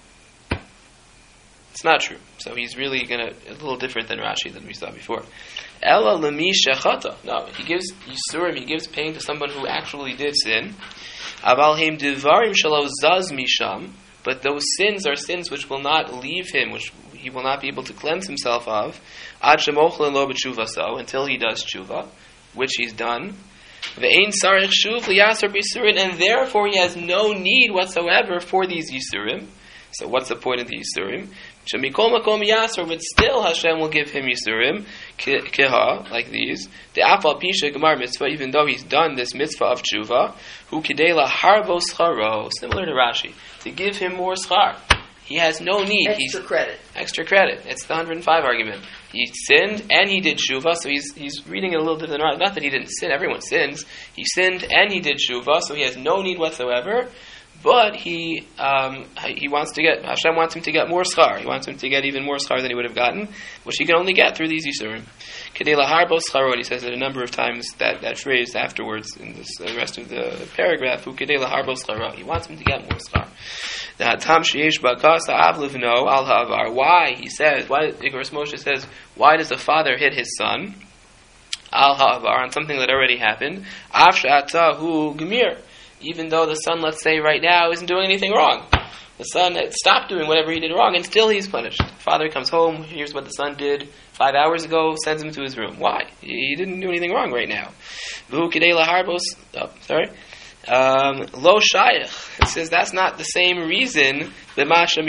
It's not true. So he's really gonna a little different than Rashi than we saw before. Ella l'mi shechata. No, he gives Yisurim. He gives pain to someone who actually did sin. Aval heim divarim shelo zaz misham. But those sins are sins which will not leave him, which he will not be able to cleanse himself of, ad shemochlin lo b'tshuvaso, until he does tshuva, which he's done. Ve'ein sarich shuv liyasar b'yisurim, and therefore he has no need whatsoever for these yisurim. So what's the point of the yisurim? Shemikol makom yasar, but still Hashem will give him yisurim, keha, like these. The afal pisha gemar mitzvah, even though he's done this mitzvah of tshuva, hu kidela harbo scharo, similar to Rashi, to give him more schar. He has no need. Extra he's, credit. Extra credit. It's the one hundred five argument. He sinned and he did tshuva, so he's he's reading it a little different. Not that he didn't sin. Everyone sins. He sinned and he did tshuva, so he has no need whatsoever. But he um, he wants to get Hashem wants him to get more schar. He wants him to get even more schar than he would have gotten, which he can only get through these yisurim. Kedei laharbo scharot. He says it a number of times that, that phrase afterwards in this the rest of the paragraph. Who kedei laharbo scharot. He wants him to get more schar. The hatam sheyesh bakas avlivno al ha'avar. Why he says? Why Igros Moshe says? Why does the father hit his son? Al ha'avar on something that already happened. Av she'atahu gemir. Even though the son, let's say right now, isn't doing anything wrong. The son stopped doing whatever he did wrong, and still he's punished. Father comes home, hears what the son did five hours ago, sends him to his room. Why? He didn't do anything wrong right now. V'hu kidei laharbos. Oh, sorry. Um, Lo shayach. It says that's not the same reason. That's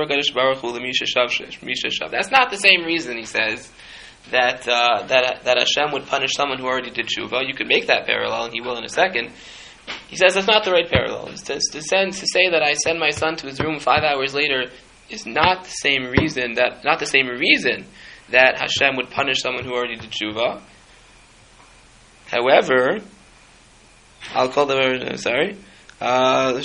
not the same reason, he says, that uh, that that Hashem would punish someone who already did tshuva. You could make that parallel, and he will in a second. He says that's not the right parallel. It's to, to, send, to say that I send my son to his room five hours later is not the same reason that not the same reason that Hashem would punish someone who already did tshuva. However, I'll call the sorry. Uh,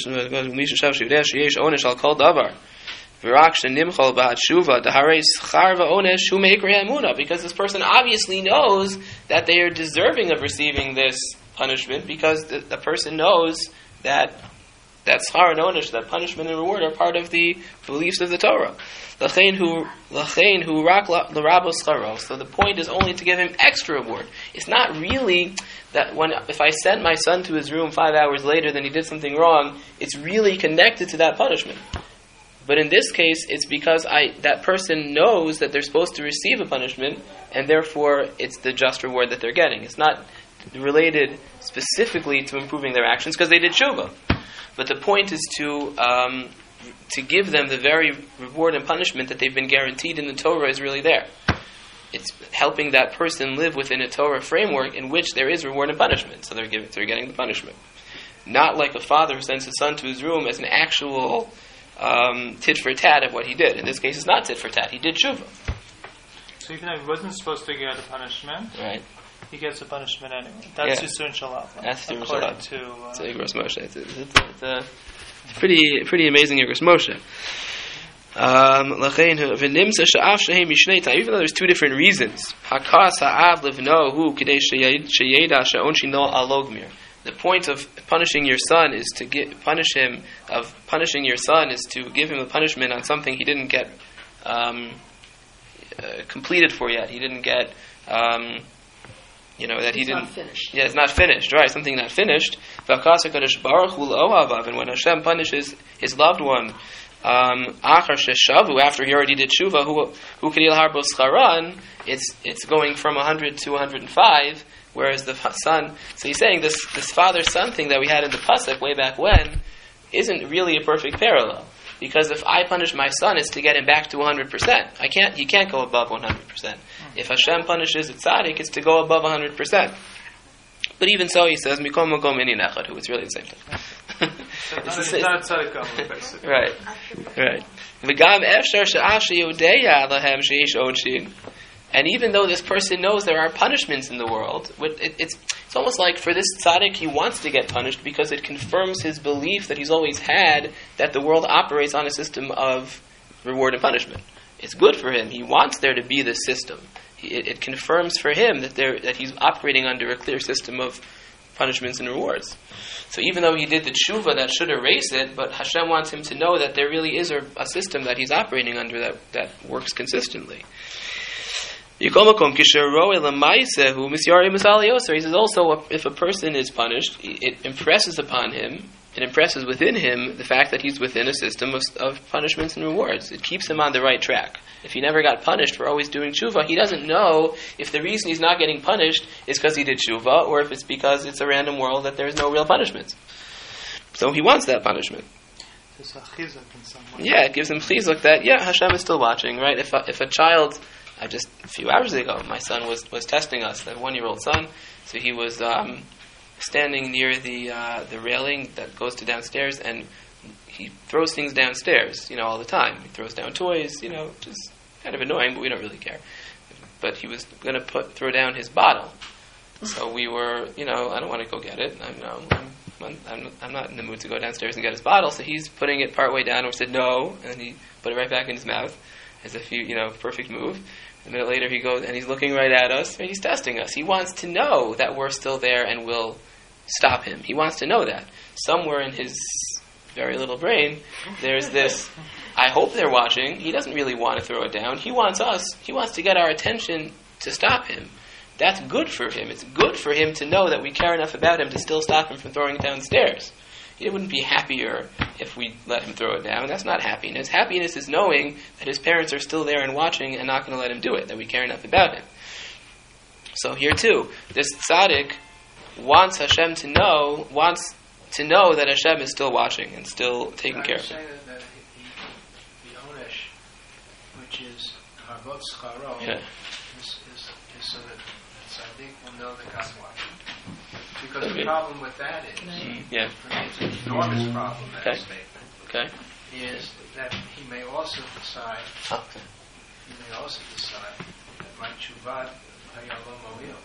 because this person obviously knows that they are deserving of receiving this punishment, because the, the person knows that that schar and onish, that punishment and reward, are part of the beliefs of the Torah. L'chein hu l'chein hu rak l'rabo scharo. So the point is only to give him extra reward. It's not really that when if I sent my son to his room five hours later, then he did something wrong. It's really connected to that punishment. But in this case, it's because I that person knows that they're supposed to receive a punishment, and therefore it's the just reward that they're getting. It's not related specifically to improving their actions because they did tshuva. But the point is to um, to give them the very reward and punishment that they've been guaranteed in the Torah is really there. It's helping that person live within a Torah framework in which there is reward and punishment. So they're giving, they're getting the punishment. Not like a father who sends his son to his room as an actual um, tit for tat of what he did. In this case, it's not tit for tat. He did tshuva. So even though he wasn't supposed to get a punishment, Right. he gets a punishment anyway. That's Yeah. Yisur Shalom. That's the according result. to. Uh, It's a Igros Moshe. It's a, it's a, it's a, it's a pretty, pretty amazing Igros Moshe. Um, even though there's two different reasons. The point of punishing your son is to get, punish him, of punishing your son is to give him a punishment on something he didn't get um, uh, completed for yet. He didn't get, um, you know, that he It's didn't. not finished. Yeah, it's not finished, right? Something not finished. And when Hashem punishes his loved one, um, after he already did tshuva, who who kedil harbo scharan, it's it's going from one hundred to one hundred five. Whereas the son, so he's saying this this father-son thing that we had in the pasuk way back when isn't really a perfect parallel, because if I punish my son, it's to get him back to one hundred percent. I can't, he can't go above one hundred percent. If Hashem punishes a tzaddik, it's to go above one hundred percent. But even so, he says, "Mikom makom ini nechad," who it's really the same thing. it's, it's not a tzaddik gamur, basically. Right, right. V'gam efshar she'af she'yodeya lahem she'ish odshin. And even though this person knows there are punishments in the world, it, it's it's almost like for this tzaddik, he wants to get punished because it confirms his belief that he's always had that the world operates on a system of reward and punishment. It's good for him. He wants there to be this system. He, it, it confirms for him that there that he's operating under a clear system of punishments and rewards. So even though he did the tshuva that should erase it, but Hashem wants him to know that there really is a, a system that he's operating under that, that works consistently. He says also, if a person is punished, it impresses upon him, it impresses within him the fact that he's within a system of, of punishments and rewards. It keeps him on the right track. If he never got punished for always doing tshuva, he doesn't know if the reason he's not getting punished is because he did tshuva, or if it's because it's a random world that there's no real punishments. So he wants that punishment. There's a chizuk in some way. Yeah, it gives him chizuk that, yeah, Hashem is still watching, right? If a, if a child... I just a few hours ago, my son was, was testing us, that one-year-old son. So he was um, standing near the uh, the railing that goes to downstairs, and he throws things downstairs, you know, all the time. He throws down toys, you know, which is kind of annoying, but we don't really care. But he was going to put throw down his bottle. So we were, you know, I don't want to go get it. I'm, no, I'm, I'm, I'm not in the mood to go downstairs and get his bottle. So he's putting it partway down, and we said no, and he put it right back in his mouth. As if you, you know, perfect move. A minute later he goes, and he's looking right at us, and he's testing us. He wants to know that we're still there and will stop him. He wants to know that. Somewhere in his very little brain, there's this, I hope they're watching. He doesn't really want to throw it down. He wants us, he wants to get our attention to stop him. That's good for him. It's good for him to know that we care enough about him to still stop him from throwing it downstairs. He wouldn't be happier if we let him throw it down. That's not happiness. Happiness is knowing that his parents are still there and watching and not going to let him do it, that we care enough about him. So here too, this tzaddik wants Hashem to know, wants to know that Hashem is still watching and still taking care of him. I would say that the, the onesh, which is Havot Scharo, Yeah. is, is, is so that the tzaddik will know that God's watching. Because Okay. the problem with that is, Mm, yeah. for me it's an enormous problem, that Okay. statement, Okay. is that he may also decide, Okay. he may also decide that my tshuva hayalo mo'il.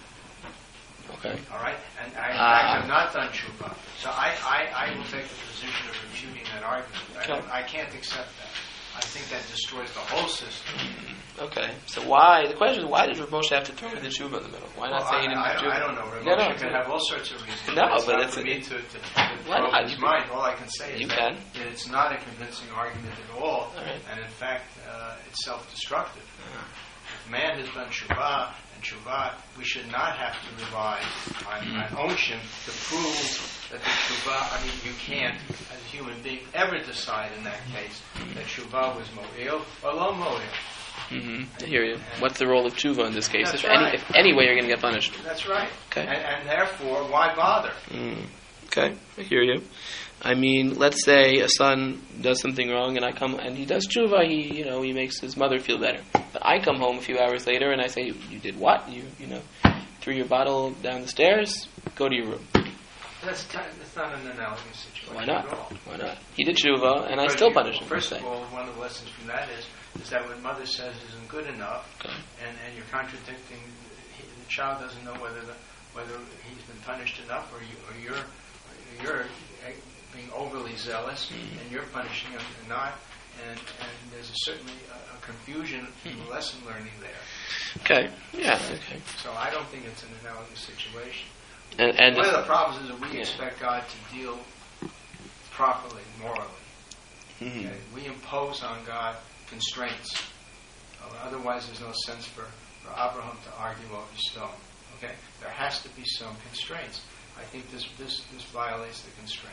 Okay. All right? And I, in Ah. fact, have not done tshuva. So I, I, I will take the position of refuting that argument. I, Okay. don't, I can't accept that. I think that destroys the whole system. Okay. So why, the question is, why did Rav Moshe have to throw in the tshuva in the middle? Why not Well, say I, he didn't I, do don't, tshuva? I don't know. Rav No, no, Moshe can no. have all sorts of reasons. No, it's but not it's for a- me to, to, to Why probe not? his You can- mind. All I can say is You that, can. that it's not a convincing argument at all. All right. And in fact, uh, it's self-destructive. If man has done tshuva, and tshuva, we should not have to rely on, on Onshin to prove that the tshuva, I mean, you can't, as a human being, ever decide in that case that tshuva was mo'il or lo mo'il. Mm-hmm. I hear you. What's the role of tshuva in this case? That's if right. any, if any way you're going to get punished. That's right. Okay. And, and therefore, why bother? Mm. Okay, I hear you. I mean, let's say a son does something wrong, and I come and he does tshuva. He, you know, he makes his mother feel better. But I come home a few hours later, and I say, "You did what? You, you know, threw your bottle down the stairs. Go to your room." That's, t- that's not an analogous situation. Why not? At all. Why not? He did tshuva, and I Because still you- punish him. First for of saying. all, one of the lessons from that is is that what mother says isn't good enough, Okay. and, and you're contradicting. He, the child doesn't know whether the, whether he's been punished enough, or you or you're or you're being overly zealous, Mm-hmm. and you're punishing him and not. And, and there's a, certainly a, a confusion in Mm-hmm. the lesson learning there. Okay. Yeah. Okay. So I don't think it's an analogous situation. And, and One of the problems is that we Yeah. expect God to deal properly, morally. Mhm. Okay? We impose on God constraints. Uh, Otherwise, there's no sense for, for Abraham to argue over stone. Okay, there has to be some constraints. I think this this this violates the constraint.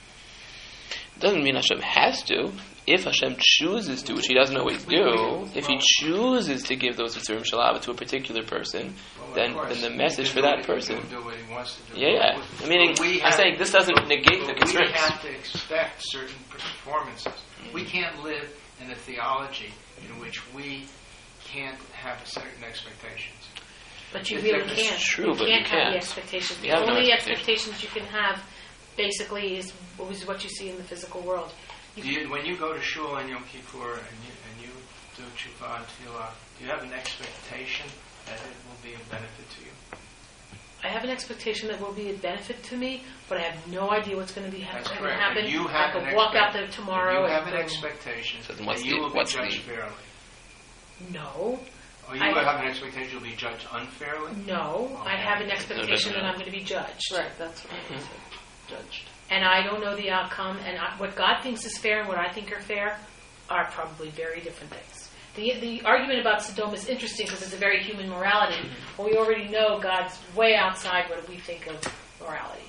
doesn't mean Hashem has to. If Hashem chooses to, which He doesn't always do, if He chooses to give those Yisurim Shalava to a particular person, Well, of then course, then the he message can for do that what- person. He can do what he wants to do. Yeah, yeah. But I mean, we I'm have- saying this doesn't negate the but constraints. We have to expect certain performances. We can't live in a theology in which we can't have certain expectations. But you It's really like- can't. It's true, you but you can't have can't. the expectations. We The have no only expectations. expectations you can have, basically, is is what you see in the physical world. Do you, when you go to shul on Yom Kippur and you and you do tshuva and tefillah, do you have an expectation that it will be a benefit to you? I have an expectation that will be a benefit to me, but I have no idea what's going to be ha- That's going to correct. happen. But you I have could an walk expect- out there tomorrow. You have and an boom. So expectation then that what's you the- will be what's judged the- fairly. No, Or you I- will have an expectation you'll be judged unfairly. no. I Okay. have an expectation No, no, no. that I'm going to be judged. Right, that's what I said. Judged. And I don't know the outcome, and I, what God thinks is fair and what I think are fair are probably very different things. The the argument about Sodom is interesting because it's a very human morality, but we already know God's way outside what we think of morality.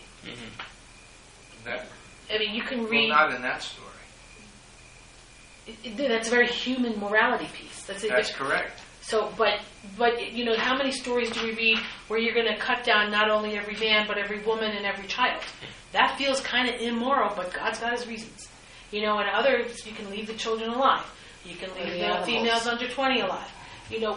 That, I mean, you can well, read... not in that story. it- it- that's a very human morality piece. That's, a, That's correct. So, but, but you know, how many stories do we read where you're going to cut down not only every man, but every woman and every child? That feels kind of immoral, but God's got His reasons. You know, and others, you can leave the children alive. You can leave the the animals. females under twenty alive. You know,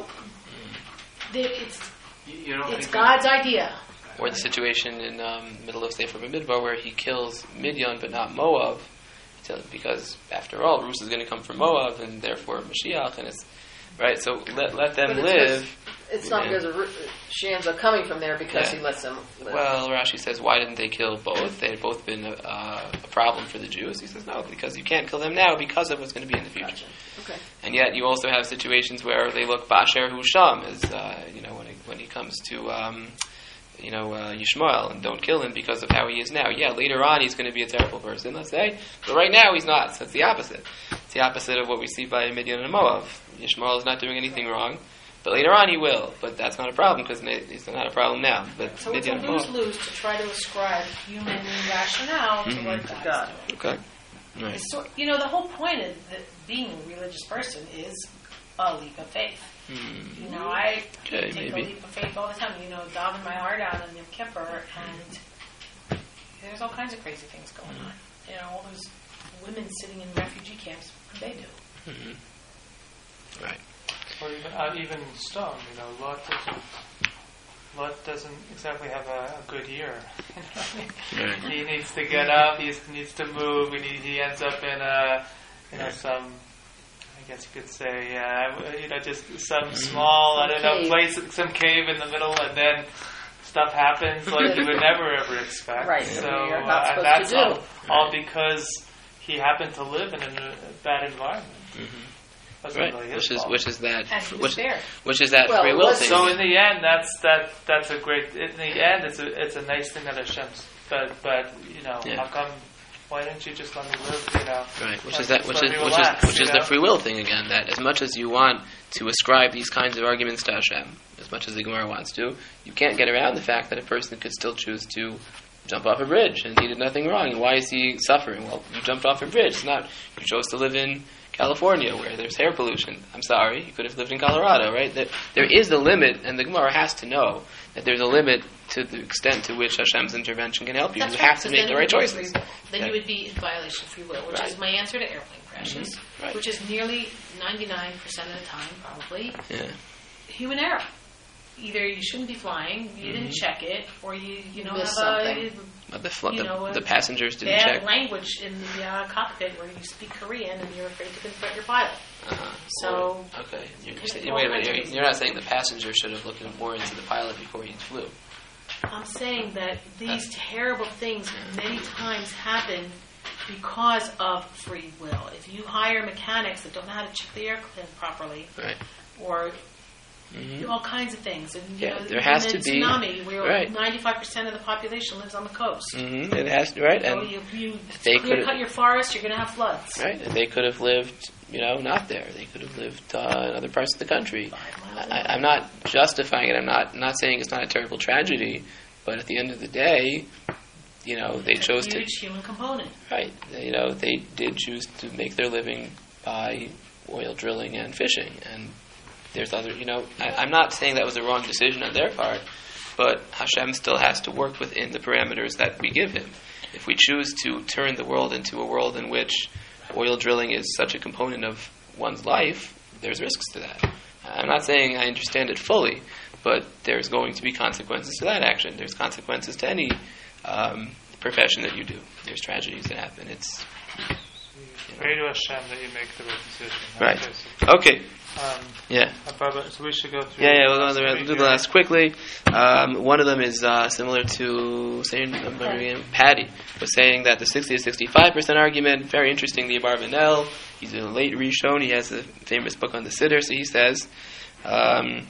there- it's You, you don't it's think God's idea. Or the situation in um, middle of Sefer Bamidbar where he kills Midian but not Moab, to- because after all, Ruth is going to come from Moab, and therefore Mashiach, and it's right. So let let them But it's live. It's not Yeah. because of, Ru- she ends up coming from there because Yeah. he lets them live. Well, Rashi says, why didn't they kill both? They had both been a, uh, a problem for the Jews. He says, no, because you can't kill them now because of what's going to be in the future. Gotcha. Okay. And yet, you also have situations where they look Basher Husham, as uh, you know, when he, when he comes to um, you know uh, Yishmael, and don't kill him because of how he is now. Yeah, later on he's going to be a terrible person, let's say, but right now he's not. So it's the opposite. It's the opposite of what we see by Midian and Moab. Yishmael is not doing anything wrong, but later on he will. But that's not a problem because it's not a problem now. But So it's a Midian and Moab. lose-lose to try to ascribe human rationale to Mhm. what To God's God. doing. Okay. Right. It's sort- you know, the whole point of the, being a religious person is a leap of faith. Hmm. You know, I Okay, take maybe. a leap of faith all the time. You know, daven my heart out on Yom Kippur, and there's all kinds of crazy things going on. You know, all those women sitting in refugee camps, what do they do? Hmm. Right. Or even uh, even stone, you know, Lot doesn't, Lot doesn't exactly have a, a good year. Right. He needs to get up. He needs to move. He need, he ends up in a, you know, some. I guess you could say, uh, you know, just some small, I don't know, cave. place, some cave in the middle, and then stuff happens like you would never ever expect. Right, So, that you're uh, not and supposed that's to do. all, all because he happened to live in a, a bad environment. Mm-hmm. Wasn't Right. really his Which is fault. which is that And he was which, there. which is that Well, free it will was- thing. So in the end, that's that that's a great. In the end, it's a it's a nice thing that Hashem's. But but you know, Yeah. how come? Why didn't you just let me live? You know. Right, which Like, is that, just which let is me which relax, is which you is know? the free will thing again. That as much as you want to ascribe these kinds of arguments to Hashem, as much as the Gemara wants to, you can't get around the fact that a person could still choose to jump off a bridge and he did nothing wrong. And why is he suffering? Well, you jumped off a bridge. It's not you chose to live in California where there's air pollution. I'm sorry, you could have lived in Colorado, right? There, there is a limit, and the Gemara has to know that there's a limit to the extent to which Hashem's intervention can help you. That's You right, have to because make then the it right would be choices. free will. Then Yeah. you would be in violation of free will, which Right. is my answer to airplane crashes, Mhm. Right. which is nearly ninety-nine percent of the time, probably, Yeah. human error. Either you shouldn't be flying, you didn't check it, or you you know Missed have something. a But the, fl- You the, know, the uh, passengers didn't bad check. language in the uh, cockpit where you speak Korean and you're afraid to confront your pilot. Uh-huh. So- Or- okay, you're, you're, Could saying- it wait a all minute. kinds You're, of you're not saying the passenger should have looked more into the pilot before he flew. I'm saying that these terrible things many times happen because of free will. If you hire mechanics that don't know how to check the airplane properly, Right. or Mhm. all kinds of things, and you Yeah, know, there has in to the be- tsunami, where right. ninety-five percent of the population lives on the coast. Mm-hmm. It has to, right, You know, and you, you they clear could've- cut your forest, you're going to have floods. right, and they could have lived, you know, not there. They could have lived uh, in other parts of the country. Five miles I, away. I'm not justifying it. I'm not I'm not saying it's not a terrible tragedy, but at the end of the day, you know, they It's a chose to. huge human component. Right. You know, they did choose to make their living by oil drilling and fishing. And there's other, you know, I, I'm not saying that was the wrong decision on their part, but Hashem still has to work within the parameters that we give him. If we choose to turn the world into a world in which oil drilling is such a component of one's life, there's risks to that. I'm not saying I understand it fully, but there's going to be consequences to that action. There's consequences to any um, profession that you do. There's tragedies that happen. It's Pray to Hashem that you make the right decision. Right. Okay, so, okay. um, Yeah, uh, Barbara, so we should go through. yeah, yeah. We'll the go last through three we'll do the here. last quickly. Um, one of them is uh, similar to saying again, Patty was saying that the sixty to sixty-five percent argument. Very interesting. The Abarbanel. He's a late Rishon. He has a famous book on the Siddur. So he says, um,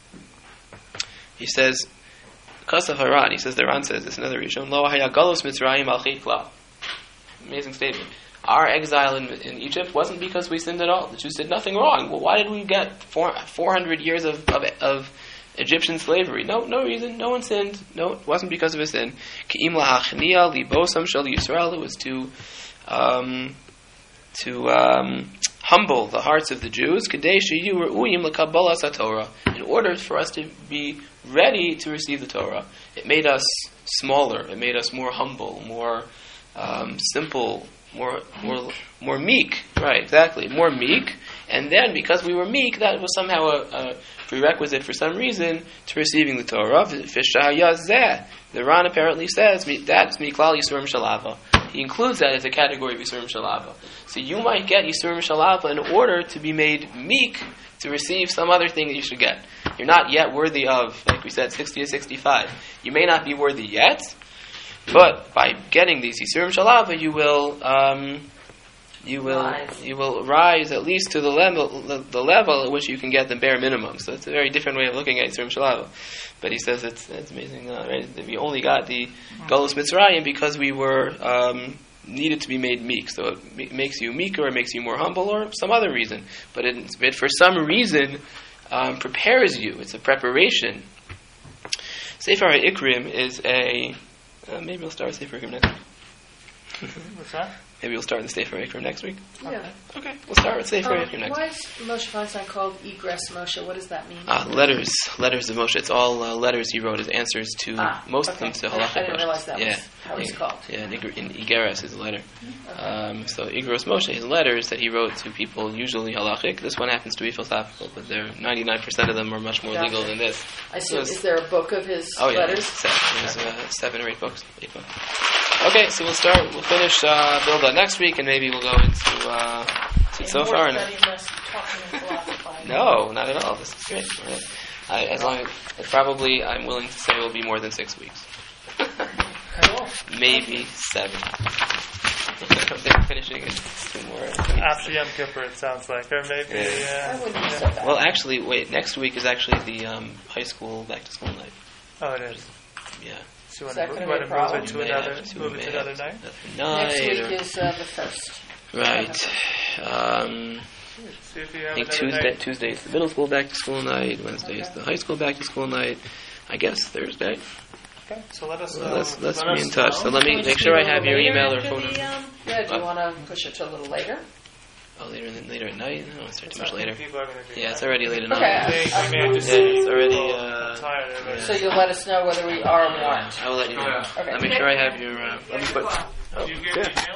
he says, Kasav Haran. He says the Ran says this. Another Rishon. Lo haya galos Mitzrayim al chet klal. Amazing statement. Our exile in, in Egypt wasn't because we sinned at all. The Jews did nothing wrong. Well, why did we get four, 400 years of, of, of Egyptian slavery? No, no reason. No one sinned. No, it wasn't because of a sin. Ki'im lahachniya libosam shel Yisrael. It was to um, to um, humble the hearts of the Jews. Kadei sheyu re'uyim l'kabbalas haTorah. In order for us to be ready to receive the Torah, it made us smaller. It made us more humble, more um, simple. More, more, more meek. Right, exactly. More meek, and then because we were meek, that was somehow a, a prerequisite for some reason to receiving the Torah. V'shahayazeh. The Ran apparently says that's miklal yisurim shalava. He includes that as a category of yisurim shalava. So you might get yisurim shalava in order to be made meek to receive some other thing that you should get. You're not yet worthy of, like we said, sixty to sixty-five. You may not be worthy yet. But by getting these Yisurim Shalava, you will um, you will Rise. you will rise at least to the level the, the level at which you can get the bare minimum. So it's a very different way of looking at Yisurim Shalava. But he says it's it's amazing. Uh, right? That we only got the Galus Mitzrayim because we were um, needed to be made meek. So it ma- makes you meeker, it makes you more humble, or some other reason. But it, it for some reason um, prepares you. It's a preparation. Sefer HaIkrim is a Uh, maybe we'll start with Sefer Ikrim next week. What's that? Maybe we'll start with Sefer Ikrim next week. Yeah. Okay, we'll start with Sefer Um, Ikrim next why week. is Moshe Feinstein called Egress Moshe? What does that mean? Uh, letters, letters of Moshe. It's all uh, letters he wrote as answers to Ah, most okay. of them to I- halachic I didn't realize that yeah. was how he's called. Yeah, in, Igr- in Igeres is a letter. Um, so Igros Moshe, his letters that he wrote to people, usually halachic. This one happens to be philosophical, but there ninety-nine percent of them are much more Gotcha. legal than this. I assume, So is there a book of his Oh yeah, letters? seven, there's uh, seven or eight books. Eight books. Okay, so we'll start. We'll finish uh, build on next week, and maybe we'll go into uh, And so more far. study, less talking and philosophizing. No, not at all. This is great. All right. I, as long as it probably, I'm willing to say it will be more than six weeks. Cool. Maybe seven. They're finishing it two more. After Yom Kippur, it sounds like, or maybe. Yeah. I Uh, wouldn't be yeah. so bad. Well, actually, wait. Next week is actually the um, high school back to school night. Oh, it is. Yeah. So you Is that want to gonna move be a problem? it to We may another, have to- move we it may to another have night? to- Night. Next week or- is uh, the first. right. Um, See if you I have think another Tuesday, night. Tuesday is the middle school back to school night. Wednesday is the high school back to school night. I guess Thursday. Okay, so let us know. Well, let's let's let be us in touch. know. So let me Can we make just sure do I a have little your later email or after phone the, number. um, Yeah, do you want to push it to a little later? Oh, later in the later at night? No, it's too It's much not- later. People are going to be Yeah, it's already late enough. Okay. I think we may have just Yeah, it's seen already, people uh, tired already. So you'll let us know whether we are warned. I will let you know. Yeah. Okay. I'll make sure I have your. Uh, let me put. Did you get the email?